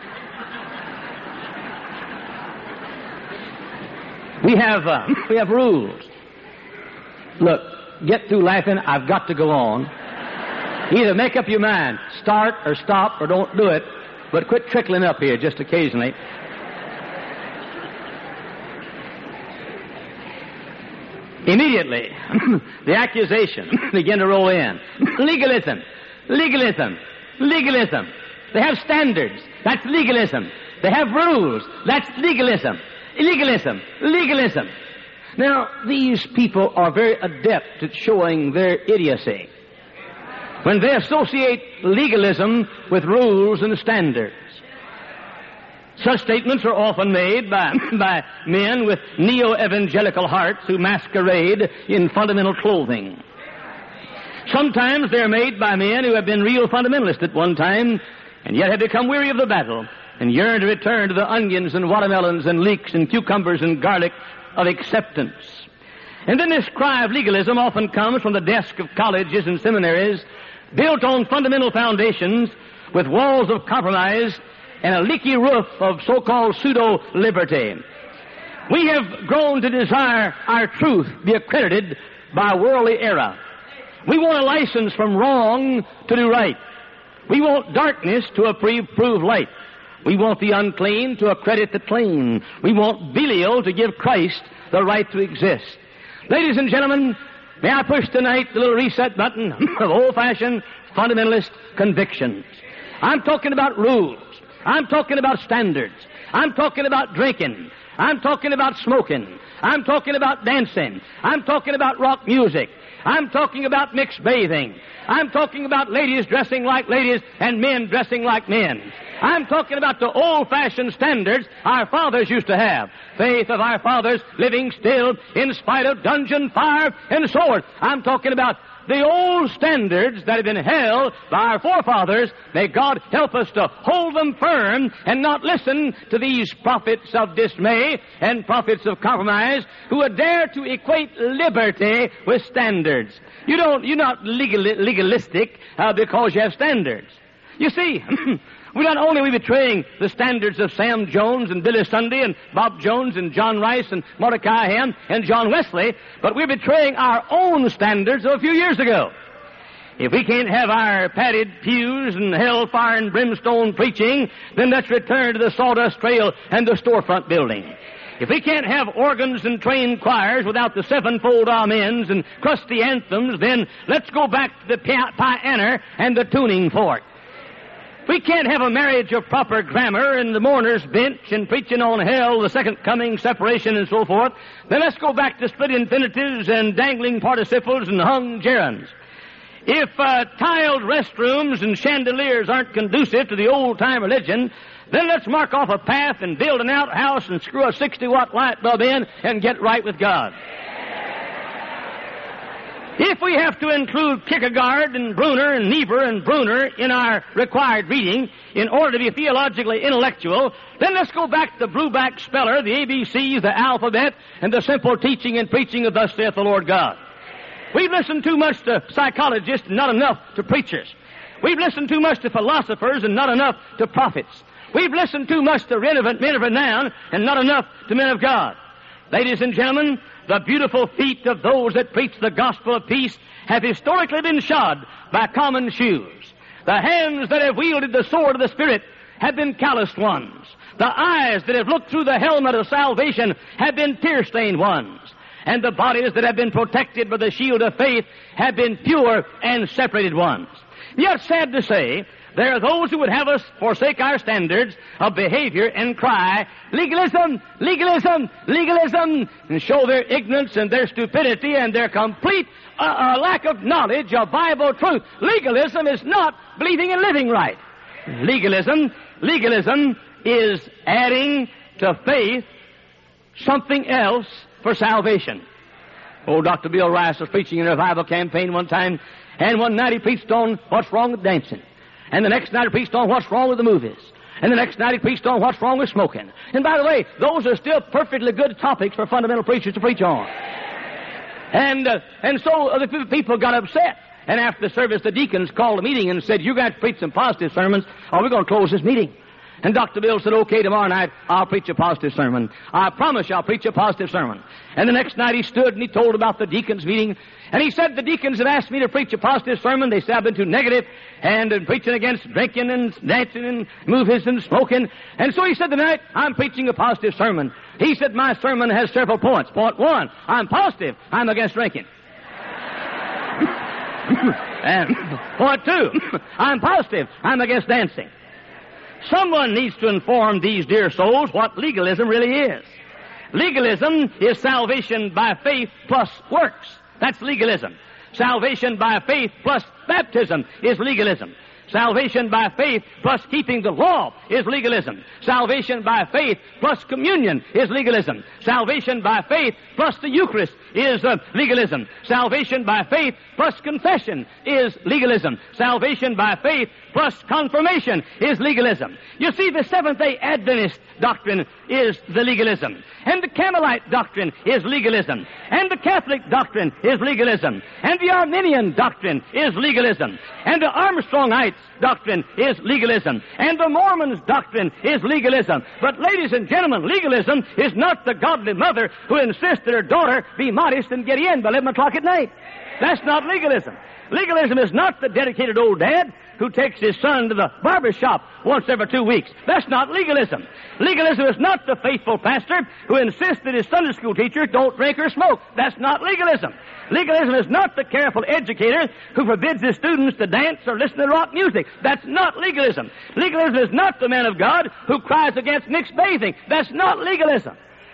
We have rules. Look, get through laughing. I've got to go on. Either make up your mind, start or stop or don't do it, but quit trickling up here just occasionally. Immediately, the accusation began to roll in. Legalism, legalism, legalism. They have standards. That's legalism. They have rules. That's legalism. Legalism, legalism. Now, these people are very adept at showing their idiocy when they associate legalism with rules and standards. Such statements are often made by men with neo-evangelical hearts who masquerade in fundamental clothing. Sometimes they're made by men who have been real fundamentalists at one time and yet have become weary of the battle and yearn to return to the onions and watermelons and leeks and cucumbers and garlic of acceptance. And then this cry of legalism often comes from the desk of colleges and seminaries built on fundamental foundations with walls of compromise and a leaky roof of so-called pseudo-liberty. We have grown to desire our truth be accredited by worldly error. We want a license from wrong to do right. We want darkness to prove light. We want the unclean to accredit the clean. We want Belial to give Christ the right to exist. Ladies and gentlemen, may I push tonight the little reset button of old-fashioned fundamentalist convictions. I'm talking about rules. I'm talking about standards. I'm talking about drinking. I'm talking about smoking. I'm talking about dancing. I'm talking about rock music. I'm talking about mixed bathing. I'm talking about ladies dressing like ladies and men dressing like men. I'm talking about the old-fashioned standards our fathers used to have. Faith of our fathers living still in spite of dungeon, fire, and sword. I'm talking about the old standards that have been held by our forefathers. May God help us to hold them firm and not listen to these prophets of dismay and prophets of compromise who would dare to equate liberty with standards. You're not legalistic because you have standards. You see, not only are we betraying the standards of Sam Jones and Billy Sunday and Bob Jones and John Rice and Mordecai Ham and John Wesley, but we're betraying our own standards of a few years ago. If we can't have our padded pews and hellfire and brimstone preaching, then let's return to the sawdust trail and the storefront building. If we can't have organs and trained choirs without the sevenfold amens and crusty anthems, then let's go back to the piano and the tuning fork. We can't have a marriage of proper grammar and the mourner's bench and preaching on hell, the second coming, separation, and so forth. Then let's go back to split infinitives and dangling participles and hung gerunds. If tiled restrooms and chandeliers aren't conducive to the old-time religion, then let's mark off a path and build an outhouse and screw a 60-watt light bulb in and get right with God. If we have to include Kierkegaard and Brunner and Niebuhr and Brunner in our required reading in order to be theologically intellectual, then let's go back to Bruback Speller, the ABCs, the alphabet, and the simple teaching and preaching of thus saith the Lord God. We've listened too much to psychologists and not enough to preachers. We've listened too much to philosophers and not enough to prophets. We've listened too much to men of renown and not enough to men of God. Ladies and gentlemen, the beautiful feet of those that preach the gospel of peace have historically been shod by common shoes. The hands that have wielded the sword of the Spirit have been calloused ones. The eyes that have looked through the helmet of salvation have been tear-stained ones. And the bodies that have been protected by the shield of faith have been pure and separated ones. Yet, sad to say, there are those who would have us forsake our standards of behavior and cry, legalism, legalism, legalism, and show their ignorance and their stupidity and their complete lack of knowledge of Bible truth. Legalism is not believing and living right. Legalism is adding to faith something else for salvation. Old Dr. Bill Rice was preaching in a revival campaign one time, and one night he preached on what's wrong with dancing. And the next night he preached on what's wrong with the movies. And the next night he preached on what's wrong with smoking. And by the way, those are still perfectly good topics for fundamental preachers to preach on. And so the people got upset. And after the service, the deacons called a meeting and said, "You got to preach some positive sermons or we're going to close this meeting." And Dr. Bill said, "Okay, tomorrow night I'll preach a positive sermon. I promise you I'll preach a positive sermon." And the next night he stood and he told about the deacons' meeting. And he said, "The deacons had asked me to preach a positive sermon. They said I've been too negative and preaching against drinking and dancing and movies and smoking." And so he said, "Tonight I'm preaching a positive sermon." He said, "My sermon has several points. Point one, I'm positive. I'm against drinking." And point two, I'm positive. I'm against dancing. Someone needs to inform these dear souls what legalism really is. Legalism is salvation by faith plus works. That's legalism. Salvation by faith plus baptism is legalism. Salvation by faith plus keeping the law is legalism. Salvation by faith plus communion is legalism. Salvation by faith plus the Eucharist is legalism. Salvation by faith plus confession is legalism. Salvation by faith plus confirmation is legalism. You see, the Seventh-day Adventist doctrine is the legalism. And the Campbellite doctrine is legalism. And the Catholic doctrine is legalism. And the Arminian doctrine is legalism. And the Armstrongites doctrine is legalism. And the Mormons doctrine is legalism. But ladies and gentlemen, legalism is not the godly mother who insists that her daughter be modest and get in by 11 o'clock at night. That's not legalism. Legalism is not the dedicated old dad who takes his son to the barber shop once every 2 weeks. That's not legalism. Legalism is not the faithful pastor who insists that his Sunday school teacher don't drink or smoke. That's not legalism. Legalism is not the careful educator who forbids his students to dance or listen to rock music. That's not legalism. Legalism is not the man of God who cries against mixed bathing. That's not legalism.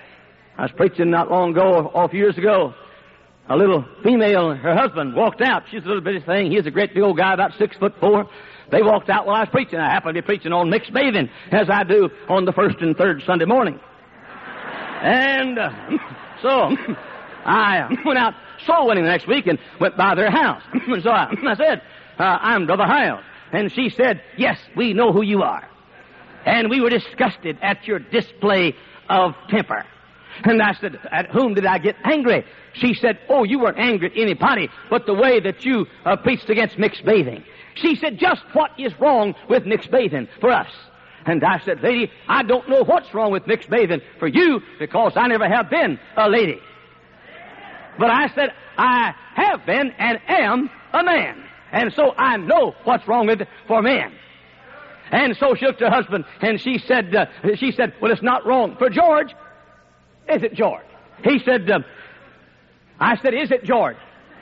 I was preaching not long ago, a few years ago. A little female, her husband, walked out. She's a little bitty thing. He's a great big old guy, about 6'4". They walked out while I was preaching. I happened to be preaching on mixed bathing, as I do on the first and third Sunday morning. And so I went out soul winning the next week and went by their house. And so I said, I'm Brother Hiles. And she said, yes, we know who you are. And we were disgusted at your display of temper. And I said, at whom did I get angry? She said, oh, you weren't angry at anybody, but the way that you preached against mixed bathing. She said, just what is wrong with mixed bathing for us? And I said, lady, I don't know what's wrong with mixed bathing for you, because I never have been a lady. But I said, I have been and am a man. And so I know what's wrong with it for men. And so she looked at her husband, and she said, well, it's not wrong for George. Is it George? He said, I said, is it George?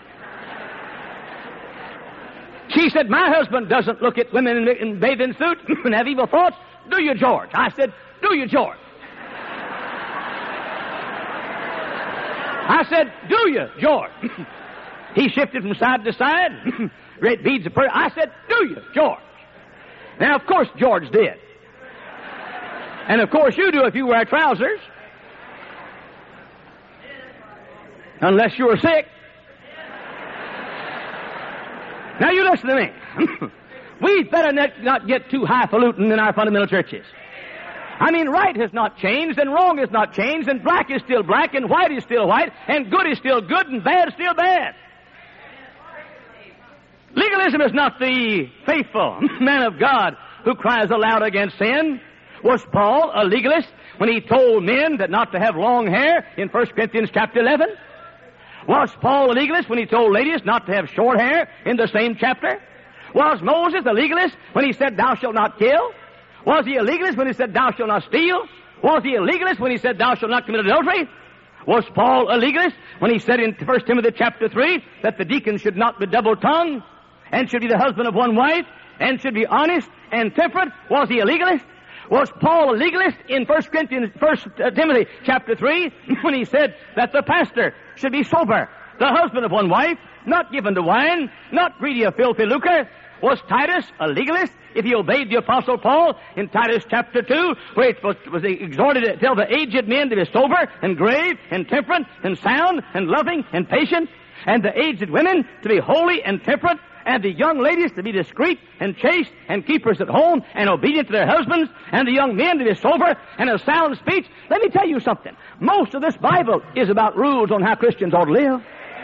She said, my husband doesn't look at women in bathing suits and have evil thoughts. Do you, George? I said, do you, George? I said, do you, George? He shifted from side to side, great beads of prayer. I said, do you, George? Now, of course, George did. And of course, you do if you wear trousers. Unless you were sick. Now, you listen to me. We better not get too highfalutin in our fundamental churches. I mean, right has not changed, and wrong has not changed, and black is still black, and white is still white, and good is still good, and bad is still bad. Legalism is not the faithful man of God who cries aloud against sin. Was Paul a legalist when he told men that not to have long hair in 1 Corinthians chapter 11? Was Paul a legalist when he told ladies not to have short hair in the same chapter? Was Moses a legalist when he said, thou shalt not kill? Was he a legalist when he said, thou shalt not steal? Was he a legalist when he said, thou shalt not commit adultery? Was Paul a legalist when he said in 1 Timothy chapter 3 that the deacon should not be double-tongued and should be the husband of one wife and should be honest and temperate? Was he a legalist? Was Paul a legalist in 1 Timothy chapter 3 when he said that the pastor should be sober, the husband of one wife, not given to wine, not greedy of filthy lucre? Was Titus a legalist if he obeyed the Apostle Paul in Titus chapter 2, where it was exhorted to tell the aged men to be sober and grave and temperate and sound and loving and patient, and the aged women to be holy and temperate, and the young ladies to be discreet and chaste and keepers at home and obedient to their husbands, and the young men to be sober and of sound speech? Let me tell you something. Most of this Bible is about rules on how Christians ought to live.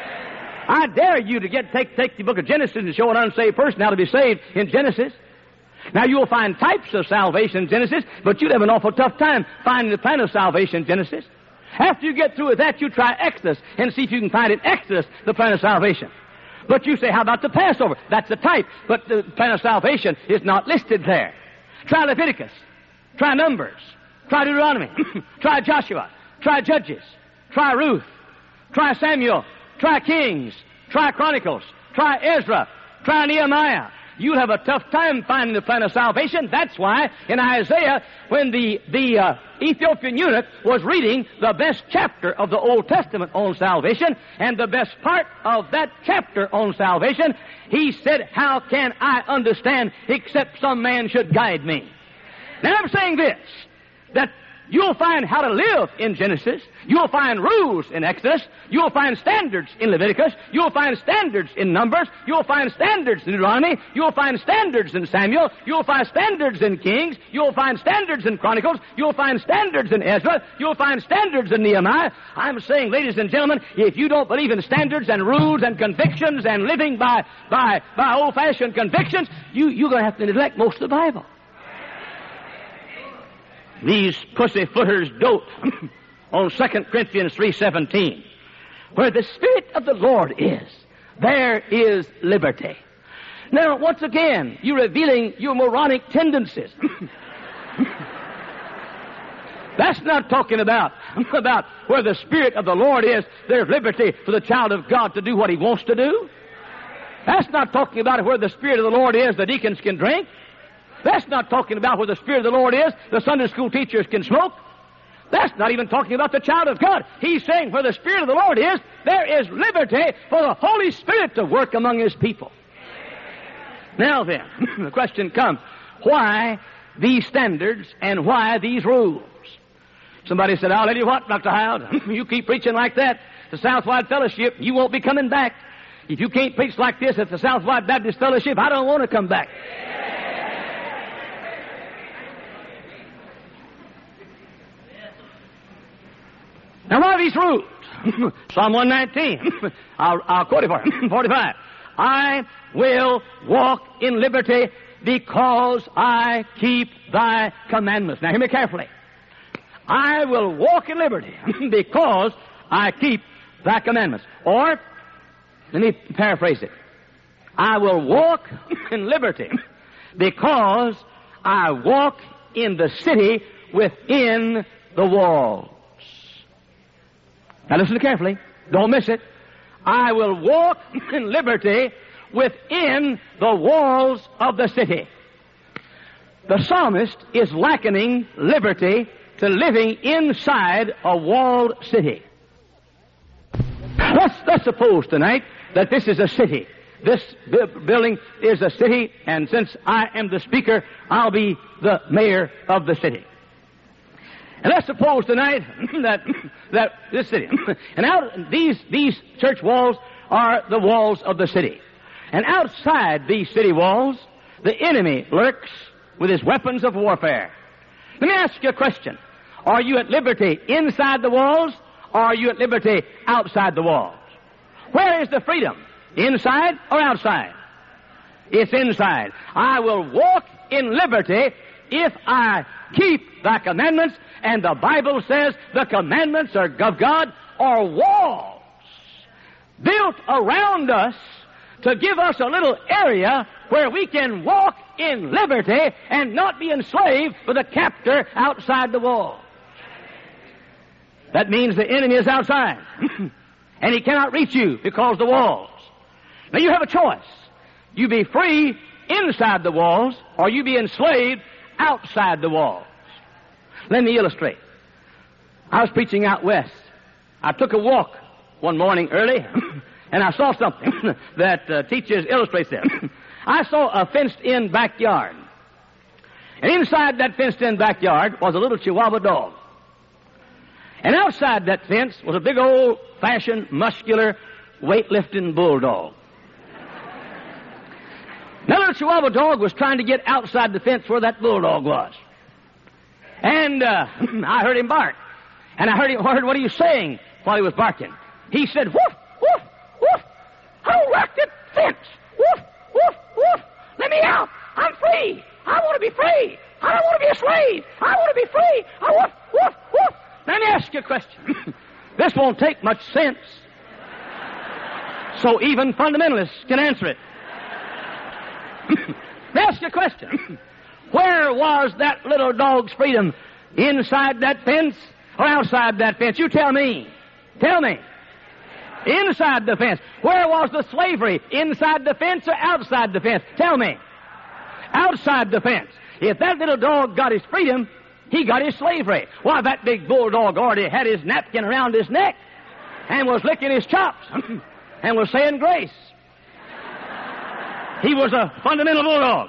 I dare you to take the book of Genesis and show an unsaved person how to be saved in Genesis. Now, you'll find types of salvation in Genesis, but you'd have an awful tough time finding the plan of salvation in Genesis. After you get through with that, you try Exodus and see if you can find in Exodus the plan of salvation. But you say, how about the Passover? That's a type, but the plan of salvation is not listed there. Try Leviticus. Try Numbers. Try Deuteronomy. Try Joshua. Try Judges. Try Ruth. Try Samuel. Try Kings. Try Chronicles. Try Ezra. Try Nehemiah. You'll have a tough time finding the plan of salvation. That's why in Isaiah, when the Ethiopian eunuch was reading the best chapter of the Old Testament on salvation, and the best part of that chapter on salvation, he said, how can I understand except some man should guide me? Now, I'm saying this, that you'll find how to live in Genesis. You'll find rules in Exodus. You'll find standards in Leviticus. You'll find standards in Numbers. You'll find standards in Deuteronomy. You'll find standards in Samuel. You'll find standards in Kings. You'll find standards in Chronicles. You'll find standards in Ezra. You'll find standards in Nehemiah. I'm saying, ladies and gentlemen, if you don't believe in standards and rules and convictions and living by old-fashioned convictions, you're going to have to neglect most of the Bible. These pussyfooters dote on 2 Corinthians 3:17. Where the Spirit of the Lord is, there is liberty. Now, once again, you're revealing your moronic tendencies. That's not talking about where the Spirit of the Lord is, there's liberty for the child of God to do what he wants to do. That's not talking about where the Spirit of the Lord is, the deacons can drink. That's not talking about where the Spirit of the Lord is, the Sunday school teachers can smoke. That's not even talking about the child of God. He's saying where the Spirit of the Lord is, there is liberty for the Holy Spirit to work among His people. Now then, the question comes, why these standards and why these rules? Somebody said, I'll tell you what, Dr. Howard, you keep preaching like that to Southwide Fellowship, you won't be coming back. If you can't preach like this at the Southwide Baptist Fellowship, I don't want to come back. Now, what are these rules? Psalm 119. I'll quote it for you. 45. I will walk in liberty because I keep thy commandments. Now, hear me carefully. I will walk in liberty because I keep thy commandments. Or, let me paraphrase it. I will walk in liberty because I walk in the city within the walls. Now listen carefully. Don't miss it. I will walk in liberty within the walls of the city. The psalmist is likening liberty to living inside a walled city. Let's suppose tonight that this is a city. This building is a city, and since I am the speaker, I'll be the mayor of the city. And let's suppose tonight that this city, and out these church walls are the walls of the city. And outside these city walls, the enemy lurks with his weapons of warfare. Let me ask you a question. Are you at liberty inside the walls, or are you at liberty outside the walls? Where is the freedom? Inside or outside? It's inside. I will walk in liberty if I keep thy commandments, and the Bible says the commandments of God are walls built around us to give us a little area where we can walk in liberty and not be enslaved with a captor outside the wall. That means the enemy is outside, and he cannot reach you because of the walls. Now you have a choice. You be free inside the walls, or you be enslaved outside the walls. Let me illustrate. I was preaching out west. I took a walk one morning early, and I saw something that teaches illustrates this. I saw a fenced-in backyard. And inside that fenced-in backyard was a little Chihuahua dog. And outside that fence was a big old-fashioned, muscular, weightlifting bulldog. Now, little Chihuahua dog was trying to get outside the fence where that bulldog was. And I heard him bark. And I heard what he was saying while he was barking. He said, woof, woof, woof. I'll wreck the fence. Woof, woof, woof. Let me out. I'm free. I want to be free. I don't want to be a slave. I want to be free. Woof, woof, woof. Let me ask you a question. This won't take much sense. So even fundamentalists can answer it. Let me ask you a question. Where was that little dog's freedom? Inside that fence or outside that fence? You tell me. Tell me. Inside the fence. Where was the slavery? Inside the fence or outside the fence? Tell me. Outside the fence. If that little dog got his freedom, he got his slavery. Why, that big bulldog already had his napkin around his neck and was licking his chops and was saying grace. He was a fundamental bulldog.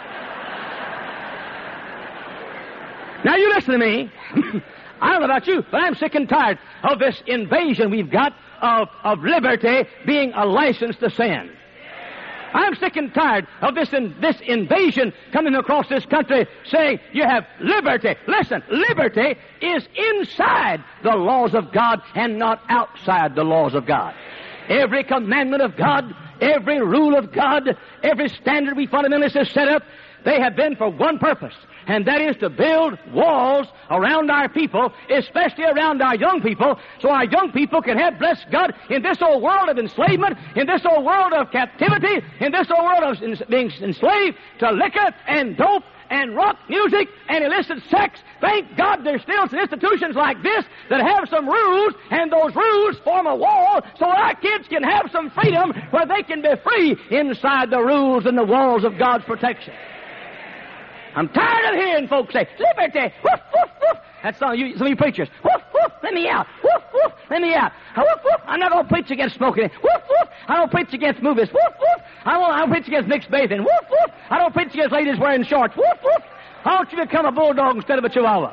Now, you listen to me. I don't know about you, but I'm sick and tired of this invasion we've got of liberty being a license to sin. I'm sick and tired of this invasion coming across this country saying you have liberty. Listen, liberty is inside the laws of God and not outside the laws of God. Every commandment of God, every rule of God, every standard we fundamentalists have set up, they have been for one purpose, and that is to build walls around our people, especially around our young people, so our young people can have, bless God, in this old world of enslavement, in this old world of captivity, in this old world of being enslaved to liquor and dope and rock music and illicit sex. Thank God there's still some institutions like this that have some rules, and those rules form a wall so our kids can have some freedom where they can be free inside the rules and the walls of God's protection. I'm tired of hearing folks say, liberty, woof, woof, woof. That's all some of you preachers. Woof, woof, let me out. Woof, woof, let me out. Woof, woof, I'm not going to preach against smoking. Woof, woof, I don't preach against movies. Woof, woof, I don't preach against mixed bathing. Woof, woof, I don't preach against ladies wearing shorts. Woof, woof, I want you to become a bulldog instead of a chihuahua.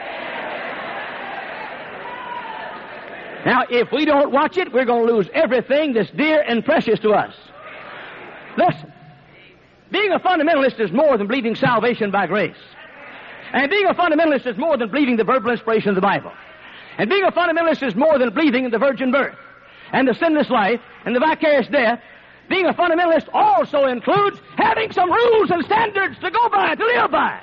Now, if we don't watch it, we're going to lose everything that's dear and precious to us. Listen, being a fundamentalist is more than believing salvation by grace. And being a fundamentalist is more than believing the verbal inspiration of the Bible. And being a fundamentalist is more than believing in the virgin birth and the sinless life and the vicarious death. Being a fundamentalist also includes having some rules and standards to go by, to live by.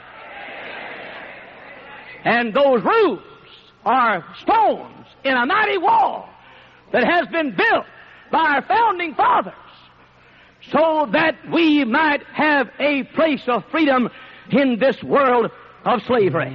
And those rules are stones in a mighty wall that has been built by our founding fathers so that we might have a place of freedom in this world of slavery.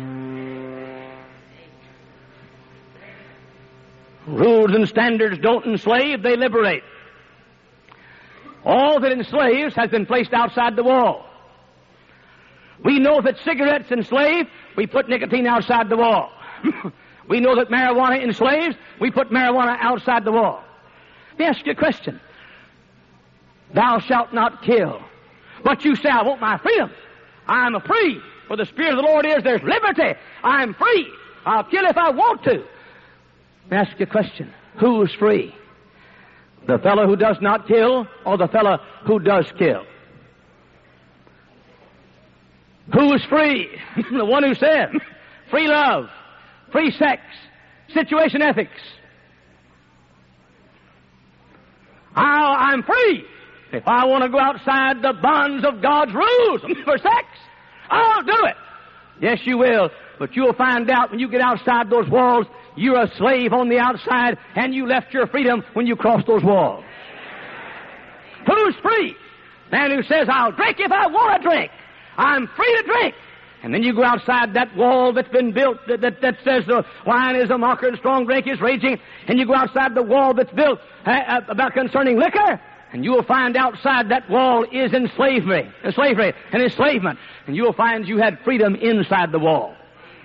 Rules and standards don't enslave, they liberate. All that enslaves has been placed outside the wall. We know that cigarettes enslave, we put nicotine outside the wall. We know that marijuana enslaves, we put marijuana outside the wall. Let me ask you a question. Thou shalt not kill. But you say, I want my freedom. I'm free. For the Spirit of the Lord is, there's liberty. I'm free. I'll kill if I want to. Let me ask you a question. Who's free? The fellow who does not kill or the fellow who does kill? Who is free? The one who said, free love, free sex, situation ethics. I'm free. If I want to go outside the bonds of God's rules for sex, I'll do it. Yes, you will. But you'll find out when you get outside those walls, you're a slave on the outside, and you left your freedom when you crossed those walls. Who's free? Man who says, I'll drink if I want to drink. I'm free to drink. And then you go outside that wall that's been built that says the wine is a mocker and strong drink is raging, and you go outside the wall that's built about concerning liquor, and you will find outside that wall is slavery and enslavement, and you will find you had freedom inside the wall.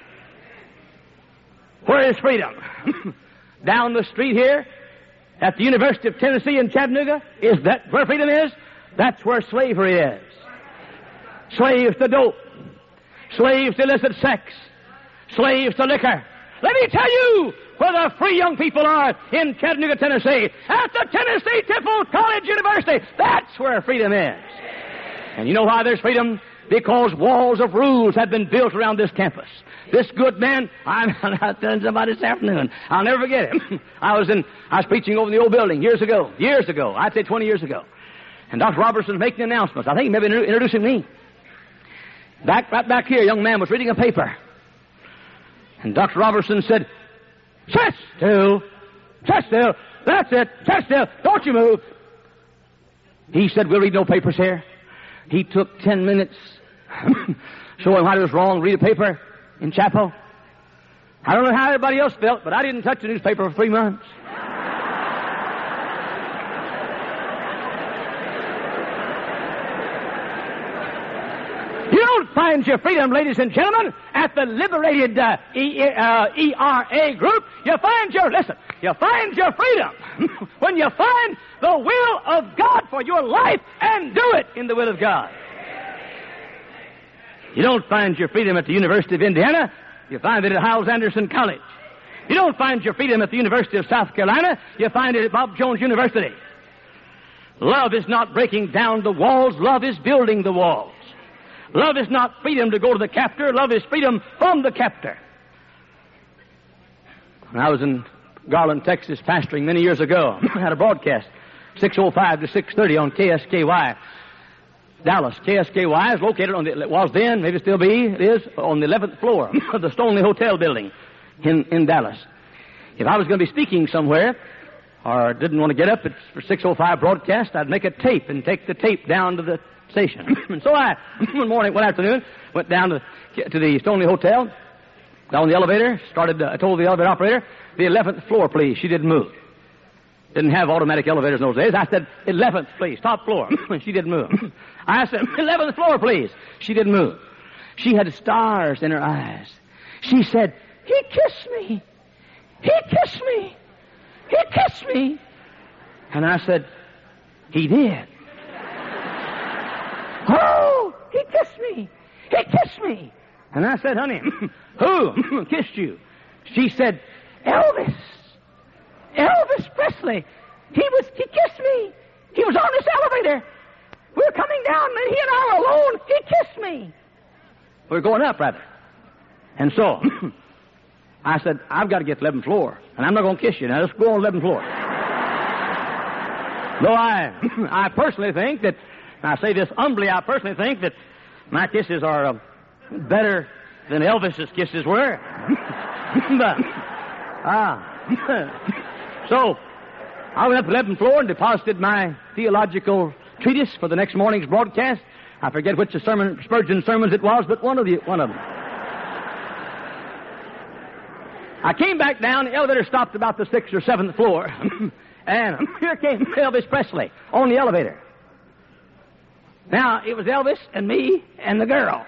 Where is freedom? Down the street here at the University of Tennessee in Chattanooga, is that where freedom is? That's where slavery is. Slaves to dope. Slaves to illicit sex. Slaves to liquor. Let me tell you where the free young people are in Chattanooga, Tennessee. At the Tennessee Temple College University. That's where freedom is. And you know why there's freedom? Because walls of rules have been built around this campus. This good man, I'm telling somebody this afternoon, I'll never forget him. I was preaching over in the old building years ago, I'd say 20 years ago. And Dr. Robertson was making announcements. I think he may be introducing me. Right back here, a young man was reading a paper. And Dr. Robertson said, sit still, that's it, sit still, don't you move. He said, we'll read no papers here. He took 10 minutes showing what was wrong, read a paper in chapel. I don't know how everybody else felt, but I didn't touch the newspaper for 3 months. You don't find your freedom, ladies and gentlemen, at the liberated ERA group. You find your freedom when you find the will of God for your life and do it in the will of God. You don't find your freedom at the University of Indiana. You find it at Hyles-Anderson College. You don't find your freedom at the University of South Carolina. You find it at Bob Jones University. Love is not breaking down the walls. Love is building the walls. Love is not freedom to go to the captor. Love is freedom from the captor. When I was in Garland, Texas, pastoring many years ago, I had a broadcast, 6:05 to 6:30 on KSKY, Dallas. KSKY is located was then, maybe still be, it is, on the 11th floor of the Stoneleigh Hotel building in Dallas. If I was going to be speaking somewhere, or didn't want to get up for 6:05 broadcast, I'd make a tape and take the tape down to the station. And so I, one afternoon, went down to the Stoneleigh Hotel, got on the elevator, I told the elevator operator, the 11th floor, please. She didn't move. Didn't have automatic elevators in those days. I said, 11th, please, top floor. She didn't move. I said, 11th floor, please. She didn't move. She had stars in her eyes. She said, he kissed me. He kissed me. He kissed me. And I said, he did. Oh, he kissed me. He kissed me. And I said, honey, who kissed you? She said, Elvis. Elvis Presley. He kissed me. He was on this elevator. We were coming down, and he and I were alone. He kissed me. We were going up, rather. And so, I said, I've got to get to the 11th floor, and I'm not going to kiss you. Now, let's go on the 11th floor. Though I personally think that, and I say this humbly, I personally think that my kisses are better than Elvis's kisses were. So, I went up to the 11th floor and deposited my theological treatise for the next morning's broadcast. I forget which of Spurgeon's sermons it was, but one of them. I came back down, the elevator stopped about the 6th or 7th floor, and here came Elvis Presley on the elevator. Now, it was Elvis and me and the girl.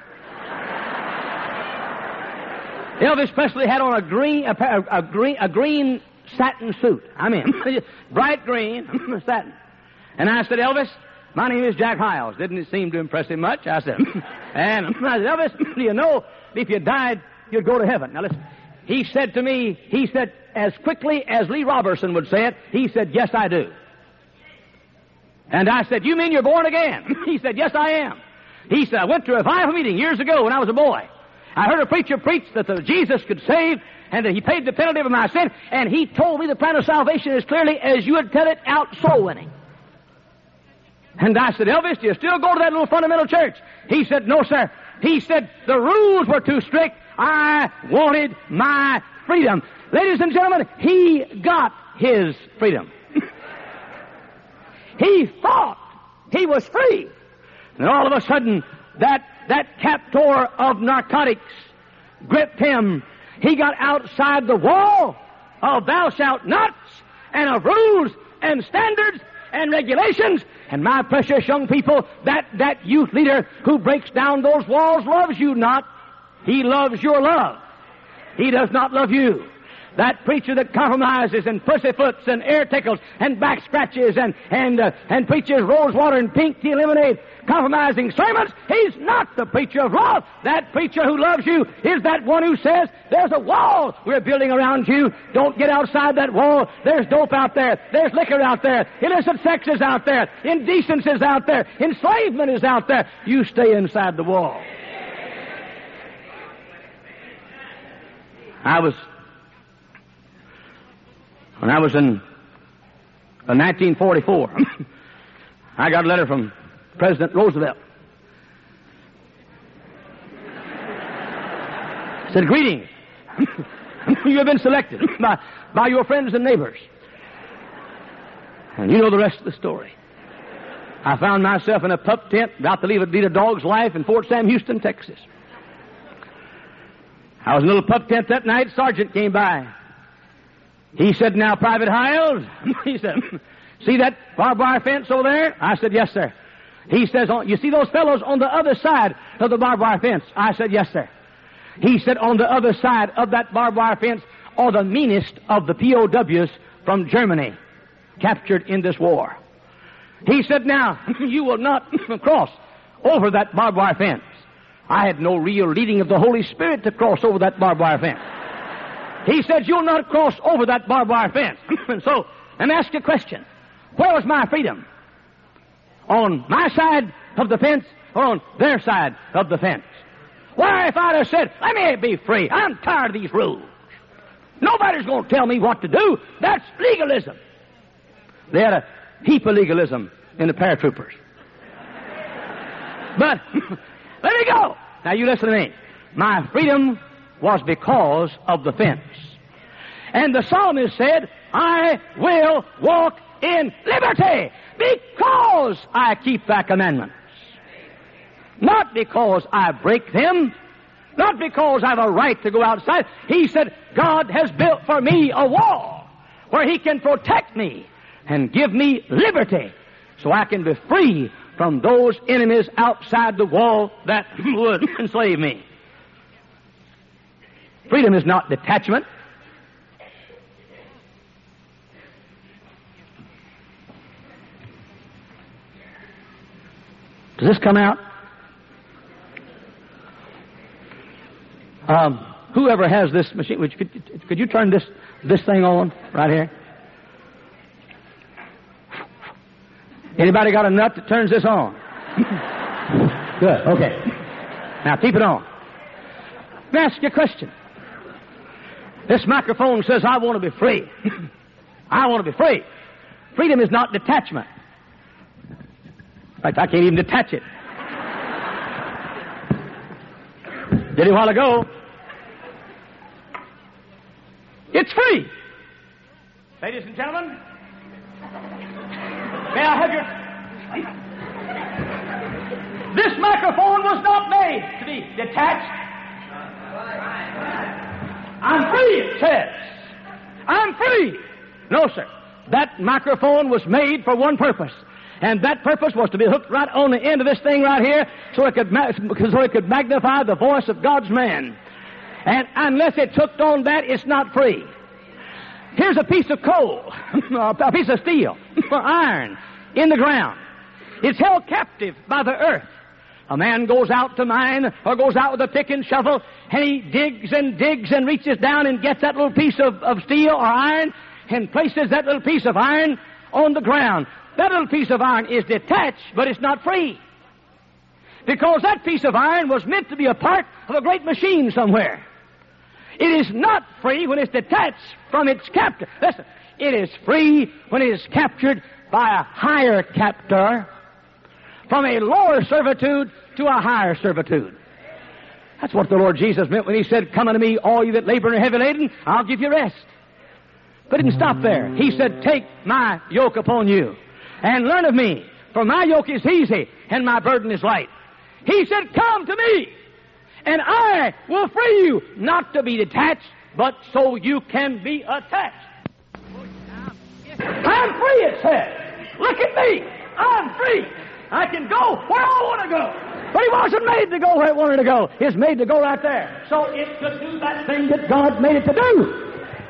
Elvis Presley had on a green satin suit. I mean, bright green satin. And I said, Elvis, my name is Jack Hiles. Didn't it seem to impress him much? I said, and I said, Elvis, do you know if you died, you'd go to heaven? Now listen, he said to me, as quickly as Lee Robertson would say it, he said, yes, I do. And I said, you mean you're born again? He said, yes, I am. He said, I went to a revival meeting years ago when I was a boy. I heard a preacher preach that Jesus could save and that he paid the penalty for my sin, and he told me the plan of salvation as clearly as you would tell it out soul winning. And I said, Elvis, do you still go to that little fundamental church? He said, no, sir. He said, the rules were too strict. I wanted my freedom. Ladies and gentlemen, he got his freedom. He thought he was free. And all of a sudden, that captor of narcotics gripped him. He got outside the wall of thou shalt nots and of rules and standards and regulations. And my precious young people, that youth leader who breaks down those walls loves you not. He loves your love. He does not love you. That preacher that compromises and pussyfoots and air tickles and back scratches and preaches rose water and pink tea lemonade, compromising sermons, he's not the preacher of love. That preacher who loves you is that one who says, there's a wall we're building around you. Don't get outside that wall. There's dope out there. There's liquor out there. Illicit sex is out there. Indecency is out there. Enslavement is out there. You stay inside the wall. When I was in 1944, I got a letter from President Roosevelt. It said, greetings. You have been selected by your friends and neighbors. And you know the rest of the story. I found myself in a pup tent about to lead a dog's life in Fort Sam Houston, Texas. I was in a little pup tent that night. Sergeant came by. He said, now, Private Hiles, he said, see that barbed wire fence over there? I said, yes, sir. He says, you see those fellows on the other side of the barbed wire fence? I said, yes, sir. He said, on the other side of that barbed wire fence are the meanest of the POWs from Germany captured in this war. He said, now, you will not cross over that barbed wire fence. I had no real leading of the Holy Spirit to cross over that barbed wire fence. He said, you'll not cross over that barbed wire fence. And so, let me ask you a question. Where was my freedom? On my side of the fence or on their side of the fence? Why, if I'd have said, let me be free, I'm tired of these rules. Nobody's going to tell me what to do. That's legalism. They had a heap of legalism in the paratroopers. But, let me go. Now you listen to me. My freedom was because of the fence. And the psalmist said, I will walk in liberty because I keep thy commandments. Not because I break them, not because I have a right to go outside. He said, God has built for me a wall where he can protect me and give me liberty so I can be free from those enemies outside the wall that would enslave me. Freedom is not detachment. Does this come out? Whoever has this machine, could you turn this thing on right here? Anybody got a nut that turns this on? Good. Okay. Now keep it on. Let me ask you a question. This microphone says, I want to be free. I want to be free. Freedom is not detachment. In fact, I can't even detach it. Did it a while ago. It's free. Ladies and gentlemen, may I have your... This microphone was not made to be detached. I'm free, it says. I'm free. No, sir. That microphone was made for one purpose. And that purpose was to be hooked right on the end of this thing right here so it could magnify the voice of God's man. And unless it's hooked on that, it's not free. Here's a piece of coal, a piece of steel, or iron in the ground. It's held captive by the earth. A man goes out to mine or goes out with a pick and shovel and he digs and reaches down and gets that little piece of steel or iron and places that little piece of iron on the ground. That little piece of iron is detached, but it's not free. Because that piece of iron was meant to be a part of a great machine somewhere. It is not free when it's detached from its captor. Listen, it is free when it is captured by a higher captor, from a lower servitude to a higher servitude. That's what the Lord Jesus meant when He said, come unto me, all you that labor and are heavy laden, I'll give you rest. But He didn't stop there. He said, take my yoke upon you and learn of me, for my yoke is easy and my burden is light. He said, come to me, and I will free you, not to be detached, but so you can be attached. I'm free, it says. Look at me. I'm free. I can go where I want to go. But He wasn't made to go where it wanted to go. It's made to go right there. So it could do that thing that God made it to do.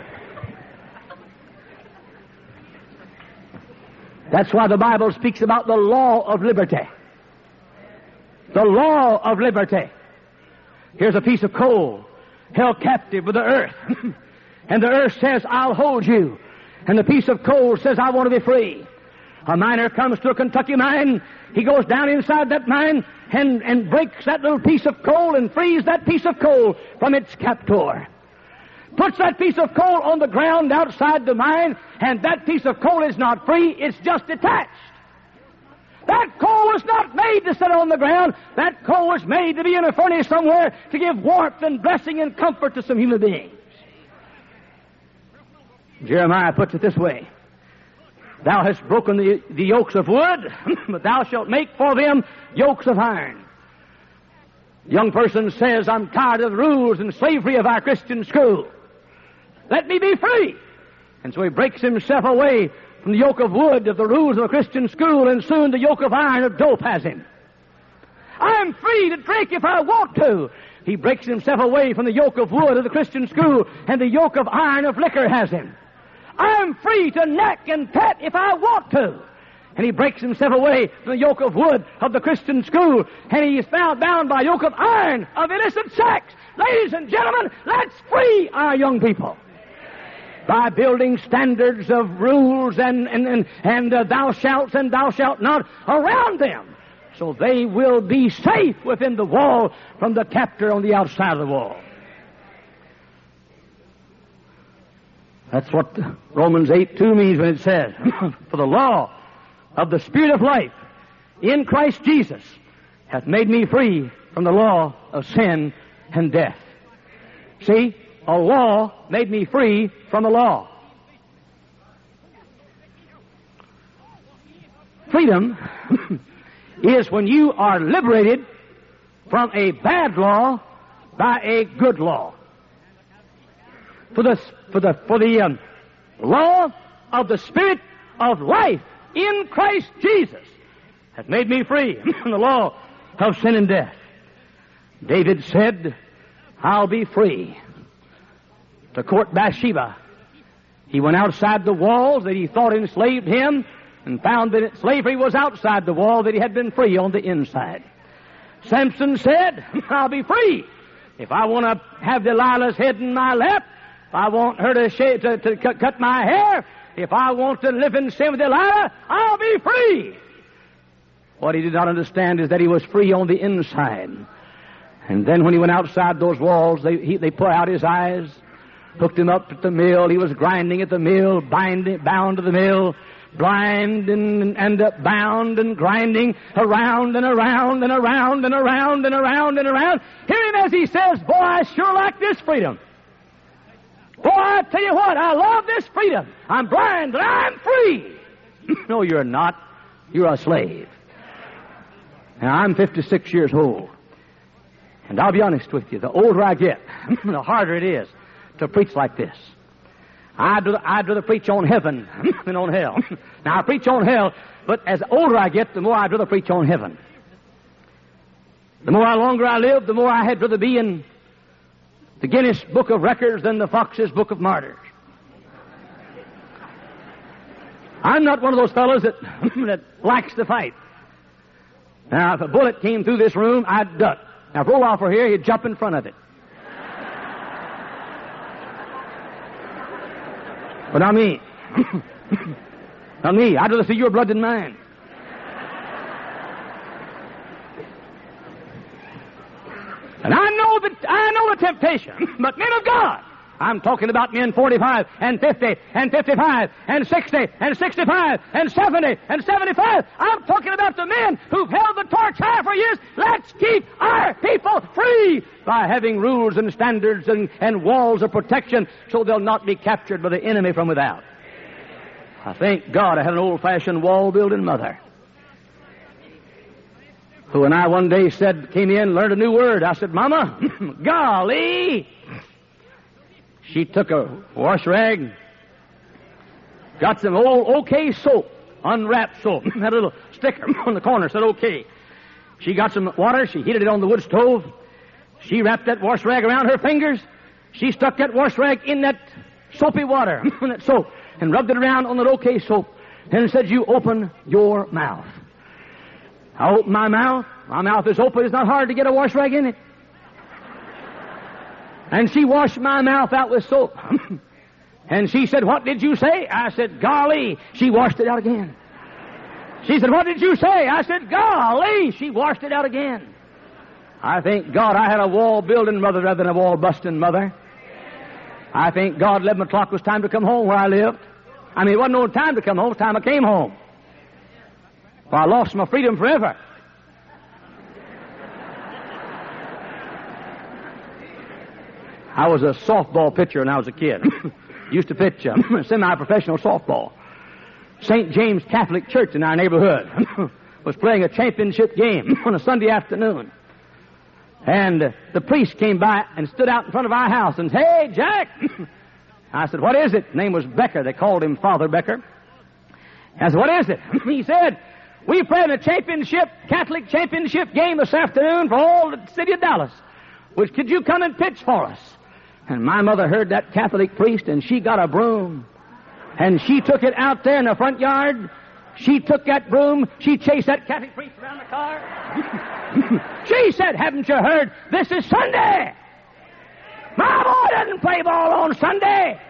That's why the Bible speaks about the law of liberty. The law of liberty. Here's a piece of coal held captive with the earth. And the earth says, I'll hold you. And the piece of coal says, I want to be free. A miner comes to a Kentucky mine. He goes down inside that mine and breaks that little piece of coal and frees that piece of coal from its captor. Puts that piece of coal on the ground outside the mine, and that piece of coal is not free, it's just detached. That coal was not made to sit on the ground. That coal was made to be in a furnace somewhere to give warmth and blessing and comfort to some human beings. Jeremiah puts it this way. Thou hast broken the yokes of wood, but thou shalt make for them yokes of iron. The young person says, I'm tired of the rules and slavery of our Christian school. Let me be free. And so he breaks himself away from the yoke of wood of the rules of a Christian school, and soon the yoke of iron of dope has him. I'm free to drink if I want to. He breaks himself away from the yoke of wood of the Christian school, and the yoke of iron of liquor has him. I'm free to neck and pet if I want to. And he breaks himself away from the yoke of wood of the Christian school, and he is found bound by a yoke of iron of illicit sex. Ladies and gentlemen, let's free our young people by building standards of rules and thou shalt and thou shalt not around them, so they will be safe within the wall from the captor on the outside of the wall. That's what Romans 8:2 means when it says, for the law of the Spirit of life in Christ Jesus hath made me free from the law of sin and death. See, a law made me free from the law. Freedom is when you are liberated from a bad law by a good law. For the law of the Spirit of life in Christ Jesus hath made me free from the law of sin and death. David said, I'll be free to court Bathsheba. He went outside the walls that he thought enslaved him and found that slavery was outside the wall, that he had been free on the inside. Samson said, I'll be free if I want to have Delilah's head in my lap, if I want her to cut my hair, if I want to live in sin with Delilah, I'll be free. What he did not understand is that he was free on the inside. And then when he went outside those walls, they put out his eyes, hooked him up at the mill. He was grinding at the mill, bound to the mill, blind and bound and grinding around and around and around and around and around and around. Hear him as he says, boy, I sure like this freedom. Boy, I tell you what, I love this freedom. I'm blind, but I'm free. No, you're not. You're a slave. Now, I'm 56 years old. And I'll be honest with you, the older I get, the harder it is to preach like this. I'd rather preach on heaven than on hell. Now, I preach on hell, but as older I get, the more I'd rather preach on heaven. The longer I live, the more I had rather be in the Guinness Book of Records than the Fox's Book of Martyrs. I'm not one of those fellows that likes to fight. Now, if a bullet came through this room, I'd duck. Now, if Roloff were here, he'd jump in front of it. But not me. Not me. I'd rather see your blood than mine. And I know the temptation, but men of God, I'm talking about men 45 and 50 and 55 and 60 and 65 and 70 and 75. I'm talking about the men who've held the torch high for years. Let's keep our people free by having rules and standards and walls of protection so they'll not be captured by the enemy from without. I thank God I had an old-fashioned wall-building mother who and I one day came in, learned a new word. I said, Mama, golly. She took a wash rag, got some old OK soap, unwrapped soap, had a little sticker on the corner, said OK. She got some water, she heated it on the wood stove, she wrapped that wash rag around her fingers, she stuck that wash rag in that soapy water, that soap, and rubbed it around on that OK soap, and said, you open your mouth. I opened my mouth is open, it's not hard to get a wash rag in it. And she washed my mouth out with soap. And she said, what did you say? I said, golly. She washed it out again. She said, what did you say? I said, golly. She washed it out again. I thank God I had a wall-building mother rather than a wall-busting mother. I thank God 11 o'clock was time to come home where I lived. I mean, it wasn't no time to come home. It was time I came home. Well, I lost my freedom forever. I was a softball pitcher when I was a kid. Used to pitch semi-professional softball. St. James Catholic Church in our neighborhood was playing a championship game on a Sunday afternoon. And the priest came by and stood out in front of our house and said, hey, Jack. I said, what is it? His name was Becker. They called him Father Becker. I said, what is it? He said, we played a Catholic championship game this afternoon for all the city of Dallas. Could you come and pitch for us? And my mother heard that Catholic priest, and she got a broom. And she took it out there in the front yard. She took that broom. She chased that Catholic priest around the car. She said, haven't you heard? This is Sunday. My boy doesn't play ball on Sunday.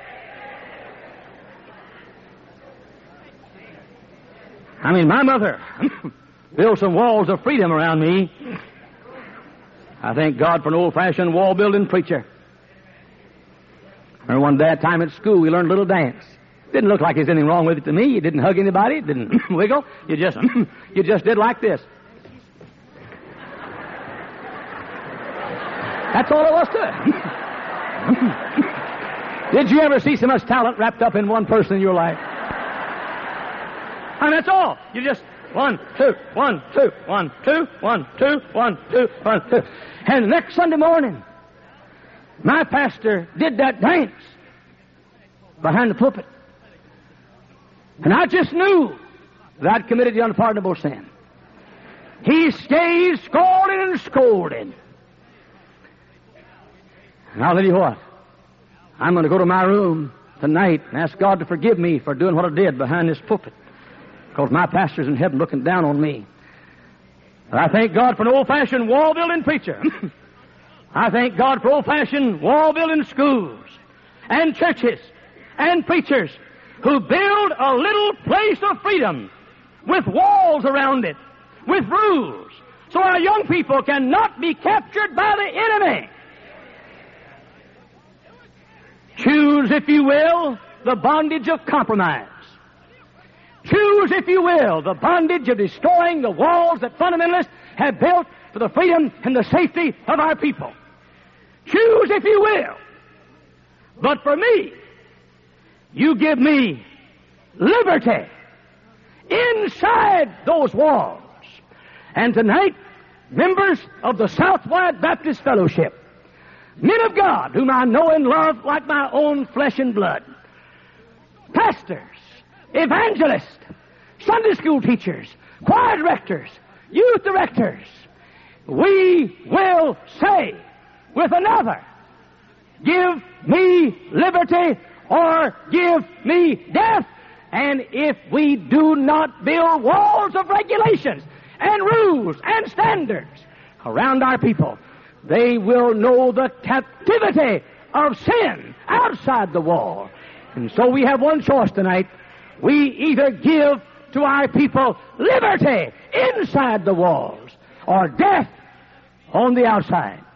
I mean, my mother built some walls of freedom around me. I thank God for an old-fashioned wall-building preacher. I remember one time at school, we learned a little dance. Didn't look like there was anything wrong with it to me. You didn't hug anybody, didn't wiggle. You just did like this. That's all it was to it. Did you ever see so much talent wrapped up in one person in your life? And that's all. You just 1, 2, 1, 2, 1, 2, 1, 2, 1, 2, 1, 2. And the next Sunday morning, my pastor did that dance behind the pulpit. And I just knew that I'd committed the unpardonable sin. He stayed scolding and scolding. And I'll tell you what, I'm going to go to my room tonight and ask God to forgive me for doing what I did behind this pulpit, because my pastor's in heaven looking down on me. I thank God for an old-fashioned wall-building preacher. I thank God for old-fashioned wall-building schools and churches and preachers who build a little place of freedom with walls around it, with rules, so our young people cannot be captured by the enemy. Choose, if you will, the bondage of compromise. Choose, if you will, the bondage of destroying the walls that fundamentalists have built for the freedom and the safety of our people. Choose, if you will. But for me, you give me liberty inside those walls. And tonight, members of the Southwide Baptist Fellowship, men of God whom I know and love like my own flesh and blood, pastors, evangelists, Sunday school teachers, choir directors, youth directors, we will say with another, give me liberty or give me death. And if we do not build walls of regulations and rules and standards around our people, they will know the captivity of sin outside the wall. And so we have one choice tonight. We either give to our people liberty inside the walls or death on the outside.